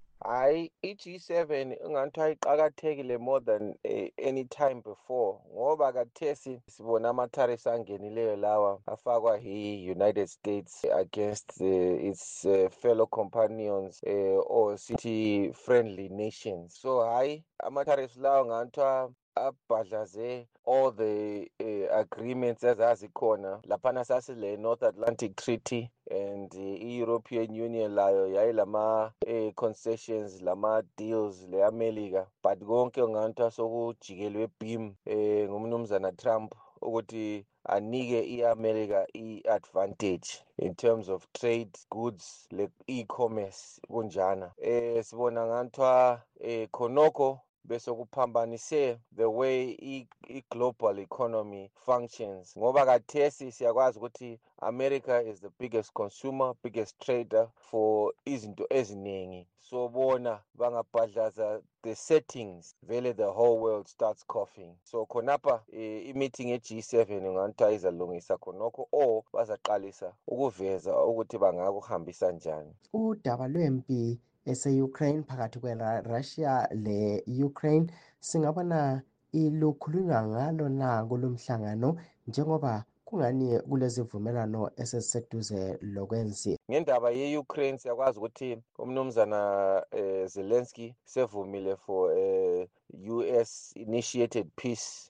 Hayi, i-G seven ingathi ayiqakathekile more than uh, any time before ngoba kathesi sibona ama-tariffs angenileyo lawa afakwa yi-United States against uh, its uh, fellow companions uh, or city-friendly nations. So hayi, ama-tariffs lawa ngathi abhadlaze all the uh, agreements ezazikhona laphana sasile North Atlantic Treaty and the uh, European Union layo yayilama uh, concessions lama deals le-America, but konke ngathi sokujikelwe beam eh ngumnumzana Trump ukuthi anike i-America i-advantage in terms of trade, goods, le e-commerce kunjana. Eh sibona ngathi eh khonoko bese kuphambanise the way i-global economy functions ngoba kathesi siyakwazi ukuthi America is the biggest consumer, biggest trader for izinto eziningi. So bona bangabhadlaza the settings, vele the whole world starts coughing. So khonapha i-meeting ye-G seven ngathi izalungisa khonokho or bazaqalisa ukuveza ukuthi bangakuhambisa njani. Udaba lwempi ese-Ukraine phakathi kwe-Russia le-Ukraine singabona ilukhulunywa ngalo na kulomhlangano njengoba kungani kulezivumelano eseseduze lokwenzi. Ngendaba ye-Ukraine siyakwazi ukuthi umnumzana uh, Zelensky sevumile for a U S initiated peace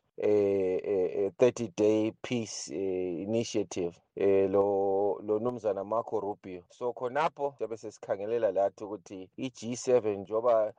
a thirty day peace uh, initiative eh lo lo numzana Marco Rubio. So khonapho siyabe sesikhangelela lathi ukuthi i-G seven njoba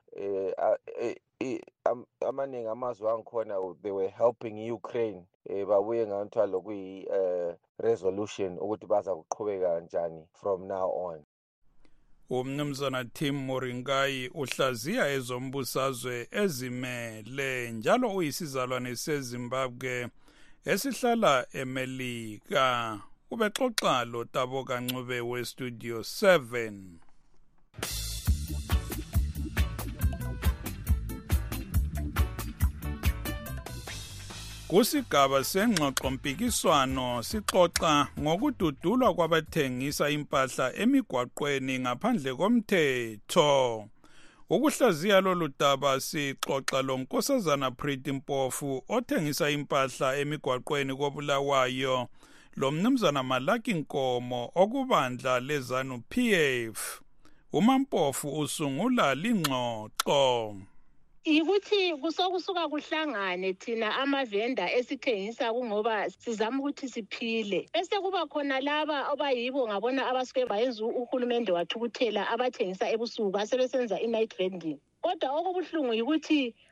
eh amaningi amazwe angikhona they were helping Ukraine eh babuye ngathi lokuyi resolution ukuthi baza kuqhubeka kanjani from now on. Umnumzana Tim Muringai uhlaziya ezombusazwe ezimele njalo uyisizalwane seZimbabwe esihlala eMelika. Ubexoxa lo Tabo Kancube we Studio seven. Kusigaba sengxoxo mpikiswano sixoxa ngokududulwa kwabathengisa impahla emigwaqweni ngaphandle komthetho. Ukuhlaziya lolu daba sixoxa lo Nkosazana Pretty Mpofu othengisa impahla emigwaqweni koBulawayo, lo mnumzana Malaki Nkomo okubandla leZanu P F. uMampofu usungula lingxoxo. Ikuthi kusokusuka kuhlangane thina amavenda esithengisa kungoba sizama ukuthi siphile. Bese kuba khona laba abayibo ngabona abasuke bayenza uhulumende wathukuthela abathengisa ebusuku asebesenza i-night vending. Kodwa okubuhlungu yikuthi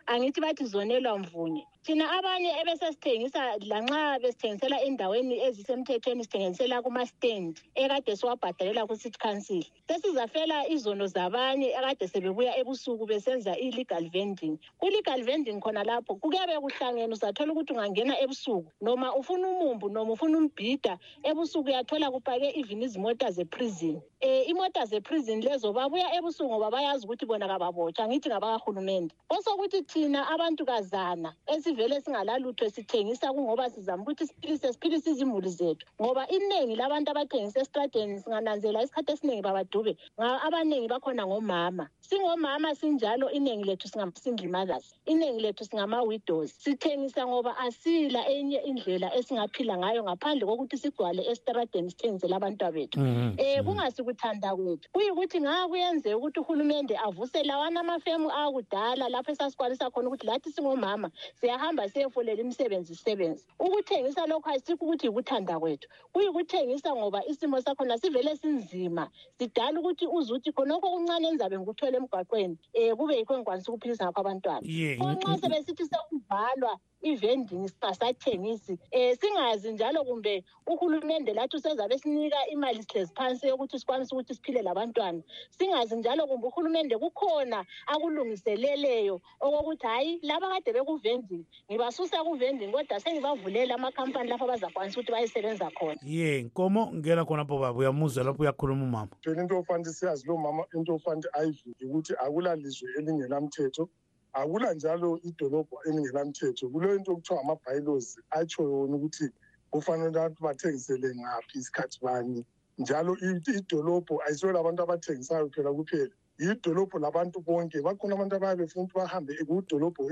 angithi bathi zonelwa mvunye. Thina abanye ebesesithengisa lanxa besithengisela endaweni ezisemthethweni sithengisela kuma-stand ekade siwabhadalela ku-city council. Sesizafela izono zabanye ekade sebebuya ebusuku besenza illegal vending. Ku-legal vending khona lapho kuyabe kuhlangene uzathola ukuthi ungangena ebusuku noma ufuna umumbu noma ufuna umbhida ebusuku uyathola kupake even izimota ze-prison. Eh imota ze-prison lezo babuya ebusuku ngoba bayazi ukuthi bona kababotshwa ngithi ngabakahulumende. Osokuthi thina abantu kazana esivele singalalutho sithengisa kungoba sizama ukuthi siphilise siphilise izimuli zethu ngoba iningi labantu abathengisa estradeni singananzela isikhathi esiningi babadube abaningi bakhona ngomama. Singomama sinjalo iningi lethu singama-single mothers, iningi lethu singama-widows. Sithengisa ngoba asila enye indlela esingaphila ngayo ngaphandle kokuthi sigcwale estradeni sithengisela abantu bethu. Eh kungasikuthanda kwethu kuyikuthi ngakuyenzeka ukuthi uhulumende avuse lawana amafemu akudala lapho esasikwanisa khona ukuthi lathi singomama siyahamba siyefolela imisebenzi sisebenzi. Ukuthengisa lokho ayisikho ukuthi ukuthanda kwethu kuyikuthengisa ngoba isimo sakhona sivele sinzima sidala ukuthi uzuthi khonokho kuncane enzabe ngikuthwele emgwaqweni eh kube yikho engikwanisa ukuphilisa ngakho abantwana. Nxa sebesithi sekuvalwa i-vending singasathengisi eh singazi njalo kumbe uhulumende lathi usezabe sinika imali sihlezi phansi yokuthi sikwanise ukuthi siphile labantwana. Singazi njalo kumbe uhulumende kukhona akulungiseleleyo okokuthi hayi laba kade bekuvending ngibasusa kuvending kodwa sengibavulela amakhampani lapho bazakwanisa ukuthi bayisebenza khona. Ye nkomo ngena khona pho baba uyamuzwa lapho uyakhuluma umama. Phela into ofanele siyazi lo mama into ofanele ayivule ukuthi akulalizwe elingelamthetho akula njalo idolobho elingelamthetho kulo into okuthiwa ama-bylaws atsho yona ukuthi kufanele abantu bathengisele ngaphi isikhathi bani njalo idolobho ayiswele abantu abathengisayo phela kuphela idolobho labantu bonke bakhona abantu abayabe befuna ukuthi bahambe kudolobho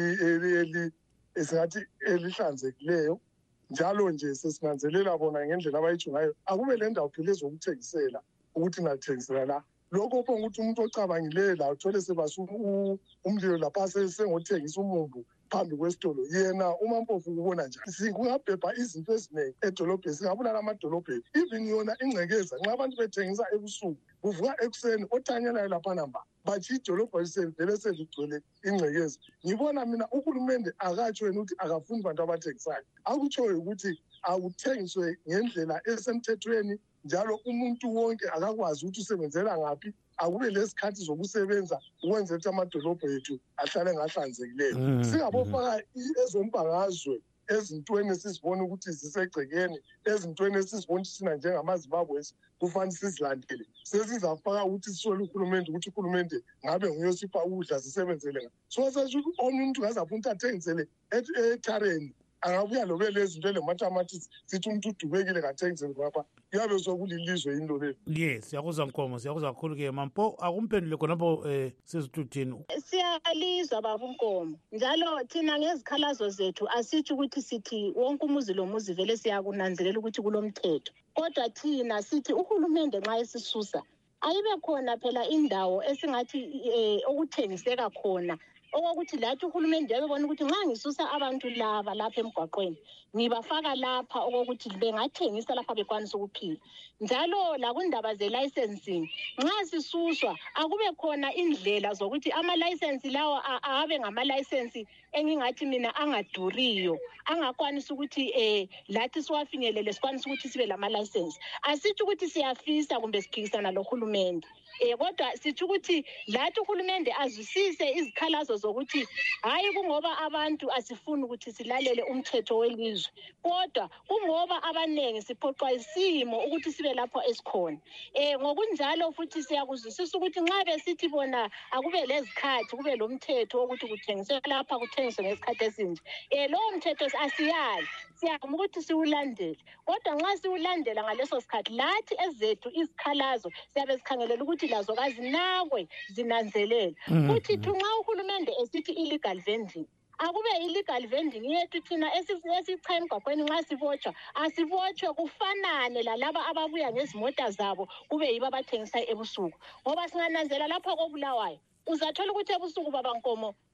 eli esingathi elihlanzekileyo njalo nje sesinanzelela bona ngendlela abayitsho ngayo akube le ndawo phela ezokuthengisela ukuthi ngathengisela la lokho ukuthi umuntu ocabangileyo la uthole sebasa umlilo lapha sengothengisa umumbu phambi kwesitolo yena umampofu ukubona njani. Sikungabhebha izinto eziningi edolobheni singabulala amadolobheni even yona ingcekeza nxa abantu bethengisa ebusuku kuvuka ekuseni othanyelayo lapha namba bathi idolobho lisevele seligcwele ingcekeza. Ngibona mina uhulumende akatsho yena ukuthi akafuni abantu abathengisayo akutshoyo ukuthi awuthengiswe ngendlela esemthethweni njalo umuntu wonke akakwazi ukuthi usebenzela ngaphi akube lesikhathi zokusebenza ukwenza ukuthi amadolobho ethu ahlale ngahlanzekileyo. Singabofaka ezombangazwe ezintweni esizibona ukuthi zisegcekeni ezintweni esizibona ukuthi sina njengamaZimbabwe kufanele sizilandele sesizafaka ukuthi sisole uhulumende ukuthi uhulumende ngabe nguyosipha ukudla sisebenzele ngayo. So sesho omunye umuntu ngazafuna ukuthi athengisele ethareni angabuya lobe lezi zinto lemathematics sithi umuntu udubekile ngathengisele ngapha yabe sokulilizwe into le. Yes siyakuzwa Nkomo siyakuzwa kakhulu ke mampo akumphendule khonapho eh sizithuthini. Siyalizwa baba Nkomo njalo thina ngezikhalazo zethu asithi ukuthi sithi wonke umuzi lo muzi vele siyakunanzelela ukuthi kulomthetho kodwa thina sithi uhulumende nxa esisusa ayibe khona phela indawo esingathi okuthengiseka khona okokuthi lathi uhulumende yabona ukuthi nxa ngisusa abantu laba lapha emgwaqweni ngibafaka lapha okokuthi bengathengisa lapha bekwanisa ukuphila njalo la kundaba ze-licensing nxa sisuswa akube khona indlela zokuthi ama-license lawo abe ngama-license engingathi mina angaduriyo angakwanisa ukuthi eh lathi siwafinyelele sikwanisa ukuthi sibe lama-license. Asithi ukuthi siyafisa kumbe siphikisana lohulumende eh kodwa sithi ukuthi lathi uhulumende azwisise izikhalazo zokuthi hayi kungoba abantu asifuni ukuthi silalele umthetho welizwe kodwa kungoba abanengi siphoqwa isimo ukuthi sibe lapho esikhona. Eh ngokunjalo futhi siyakuzwisisa ukuthi nxa besithi bona akube lezikhathi kube lo mthetho wokuthi kuthengiswe lapha kuthengiswe ngesikhathi esinje eh lo mthetho asiyazi siyama ukuthi siwulandele kodwa nxa siwulandela ngaleso sikhathi lathi ezethu izikhalazo siyabe sikhangelela ukuthi lazo kazinakwe zinanzelela futhi nxa uhulumende esithi illegal vending akube illegal vending yethu thina esicha emgwaqweni nxa sibotshwa asibotshwe kufanane lalaba ababuya ngezimota zabo kube yibo abathengisa ebusuku ngoba singananzela lapha koBulawayo uzathola ukuthi ebusuku baba Nkomo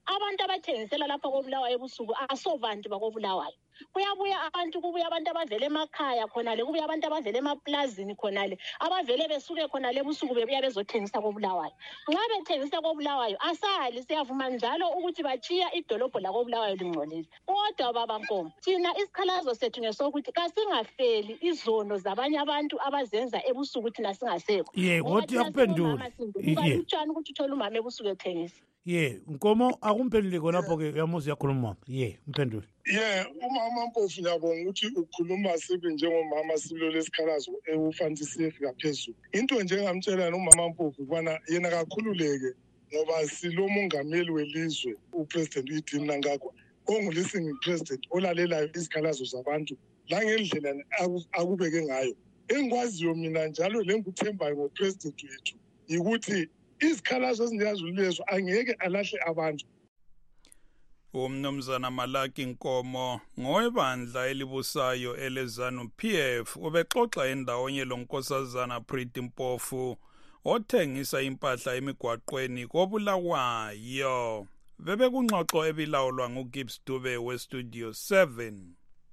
abantu abathengisela lapha koBulawayo ebusuku asobantu bakoBulawayo. Kuyabuya abantu kubuya abantu abavele emakhaya khonale, kubuya abantu abavele emaplazini khonale, abavele besuke khonale ebusuku bebuya bezothengisa koBulawayo. Nxa bethengisa koBulawayo asali siyavuma njalo ukuthi batshiya idolobho lakoBulawayo lingcolile. Kodwa baba Nkomo, thina isikhalazo sethu ngesokuthi kasingafeli izono zabanye abantu abazenza ebusuku thina singasekho. Ye, kodwa yakuphendula. Ye. Utshani ukuthi uthola umama ebusuku ethengisa. Ye, Nkomo akumphendule khonapho ke yamuzi yakhuluma. Ye, mphendule. Yeah, umama Mpofu ngiyabonga ukuthi ukhuluma sibi njengomama silo lesikhalazo ekufanele sifika phezulu. Into nje engamtshela nomama Mpofu ubana yena kakhululeke ngoba silo mongameli welizwe upresident uDim Nangagwa ongulistening president olalelayo isikhalazo zabantu la ngendlela akubeke ngayo. Engikwaziyo mina njalo lenguthembayo ngopresident wethu ukuthi isikhalazo ezingazulezo angeke alahle abantu. Umnumzana Malaki Nkomo ngowebandla elibusayo eleZANU P F ubexoxa endawonye lonkosazana Pretty Mpofu othengisa impahla emigwaqweni koBulawayo. Bebe kungxoxo ebilawulwa nguGibbs Dube weStudio seven.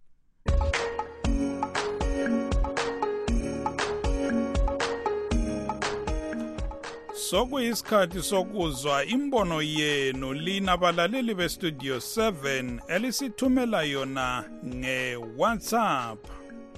Sokuyisikhathi sokuzwa imbono yenu lina balaleli beStudio seven elisithumela yona nge-WhatsApp.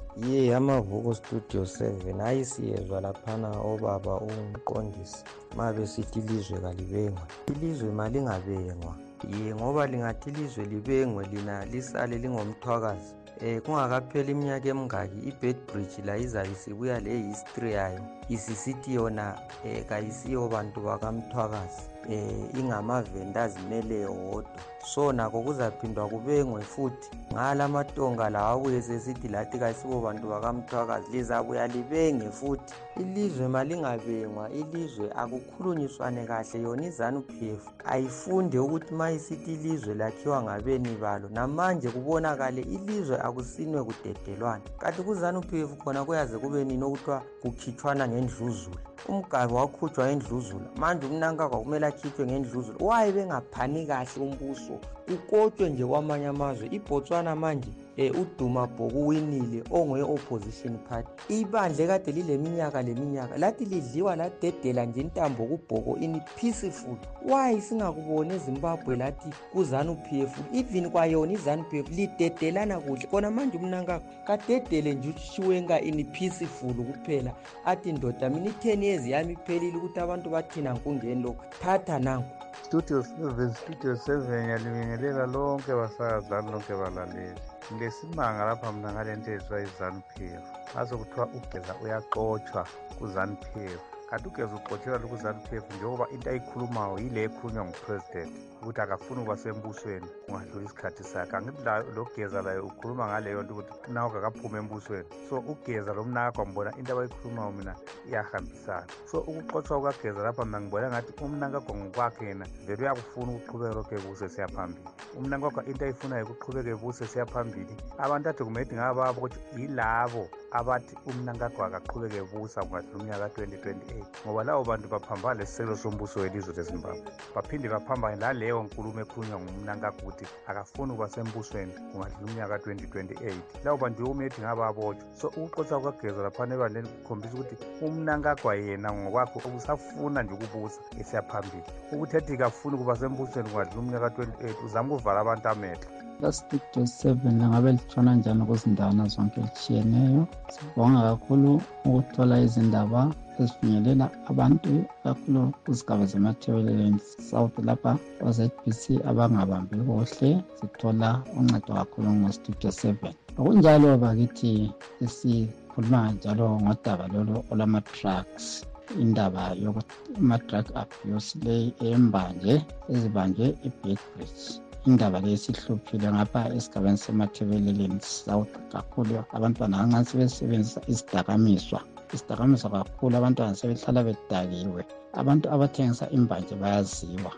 Ye amavuko Studio seven ayisiyezwa laphana obaba umqondisi mabe sithi ilizwe kalibengwa. Ilizwe malingabengwa. Ye ngoba lingathi ilizwe libengwe lina lisale lingomthwakazi. Eh kungakaphela iminyaka emingaki iBedbridge la izabe sibuya le history yayo isisithi yona eh kayisiyo bantu bakamthwakazi eh ingamavenda azimeleyo wodwa. So nako kuzaphindwa kubengwe futhi ngala matonga lawo abuye sesithi lathi kayisibo bantu bakamthwakazi lizabuya libenge futhi. Ilizwe malingabengwa, ilizwe akukhulunyiswane kahle yona iZANU P F ayifunde ukuthi mayisithi ilizwe lakhiwa ngabeni balo namanje kubonakale ilizwe akusinwe kudedelwana. Kanti kuZANU P F khona kuyaze kube nini okuthiwa kukhitshwana ngendluzula. Umgabe wakhutshwa ngendluzula manje umnankaka kumele akhitshwe ngendluzula. Waye bengaphani kahle umbuso ukotshwe nje kwamanye amazwe. iBotswana manje eh uDuma Bhoko winile ongoye opposition party. Ibandle kade lileminyaka leminyaka lathi lidliwa ladedela nje intambo kuBhoko in peaceful. Why singakubona eZimbabwe lathi kuZANU P F even kwayona iZANU P F lidedelana kuhle kona manje umnankaka kadedele nje uShiwenga in peaceful kuphela athi ndoda mina ten years yami iphelile ukuthi abantu bathina nkungeni lokho thatha nanku. Studio seven Studio seven yalibingelela lonke basakazana lonke balaleli. Ngesimanga lapha mina ngalento ezwa iZANU P F ngazo kuthiwa ugeza uyaxotshwa kuZANU P F. Kanti ugeza uxotshelwa kuZANU P F njengoba into ayikhulumayo yile ekhulunywa ngupresident ukuthi akafuni ukuba sembusweni kungadlula isikhathi sakhe. Angithi lo Geza layo ukhuluma ngaleyo nto ukuthi nawo akaphume embusweni. So ugeza lo mnakho ngibona into abayikhulumayo mina iyahambisana. So ukuxotsha kukaGeza lapha mina ngibona ngathi umnankakho ngokwakhe yena vele uyakufuna ukuqhubeka lokho ebuse siya phambili. Umnankakho into ayifunayo ukuqhubeka ebuse siya phambili. Abantu athi kumedi ngababo ukuthi yilabo abathi umnankakho akaqhubeke ebusa kungadlula umnyaka twenty twenty-eight ngoba lawo bantu baphambana lesiselo sombuso welizwe leZimbabwe. Baphinde baphambane laleyo nkulumo ekhulunywa ngumnankakho ukuthi akafuni ukuba sembusweni kungadlula umnyaka twenty twenty-eight. Lawo bantu yokumethi ngababotshwa. So ukuxoxa kukaGeza laphana ebandleni kukhombisa ukuthi umnankakho yena ngokwakho ukusafuna nje ukubusa esiyaphambili. Ukuthi ethi kafuni ukuba sembusweni kungadlula umnyaka twenty-eight uzama ukuvala abantu amehlo. Studio seven langabe litshona njani kuzindawana zonke elitshiyeneyo. Sibonga kakhulu ukuthola izindaba ezifinyelela abantu kakhulu kuzigaba zemathebeleleni South lapha o-Z B C abangabambi kuhle sithola uncedo kakhulu ngo-Studio seven. Okunjalo bakithi sikhuluma njalo ngodaba lolo olama-drugs. Indaba yokuthi ama-drug abuse le embanje ezibanjwe eBedbridge. Indaba lesihluphile ngapha esigabeni semathebeleleni South kakhulu abantwana abancane sebesebenzisa izidakamizwa. Izidakamizwa kakhulu abantwana sebehlala bedakiwe. Abantu abathengisa imbanje bayaziwa.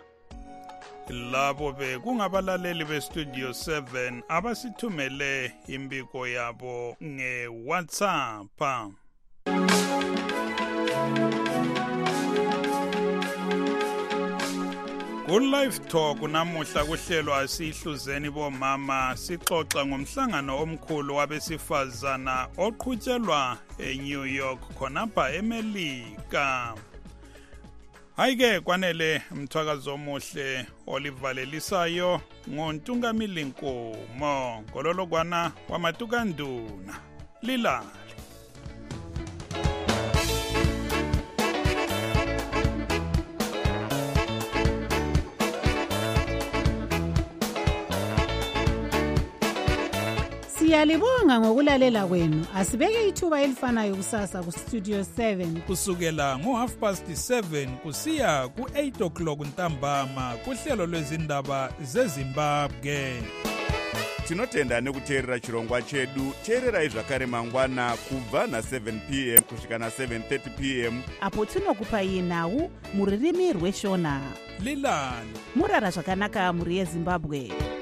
Labo bekungabalaleli beStudio seven abasithumele imbiko yabo ngeWhatsApp. Ku-Live Talk namuhla kuhlelwa sihluzeni bomama sixoxa ngomhlangano omkhulu wabesifazana oqhutshelwa eNew York khonapha eMelika. Hayike kwanele mthwakazo omuhle olivalelisayo ngontungamili Nkomo ngololokwana wamatukanduna lilali. Siyalibonga ngokulalela kwenu. Asibeke ithuba elifanayo kusasa ku Studio seven kusukela ngo half past seven kusiya ku eight o'clock ntambama kuhlelo lwezindaba zeZimbabwe. Tinotenda nekuteerera chirongwa chedu. Teererai zvakare mangwana kubva na seven p m kusvika na seven thirty p m apo tinokupa nhau muririmi rweshona. Lilani Murara zvakanaka muri yeZimbabwe.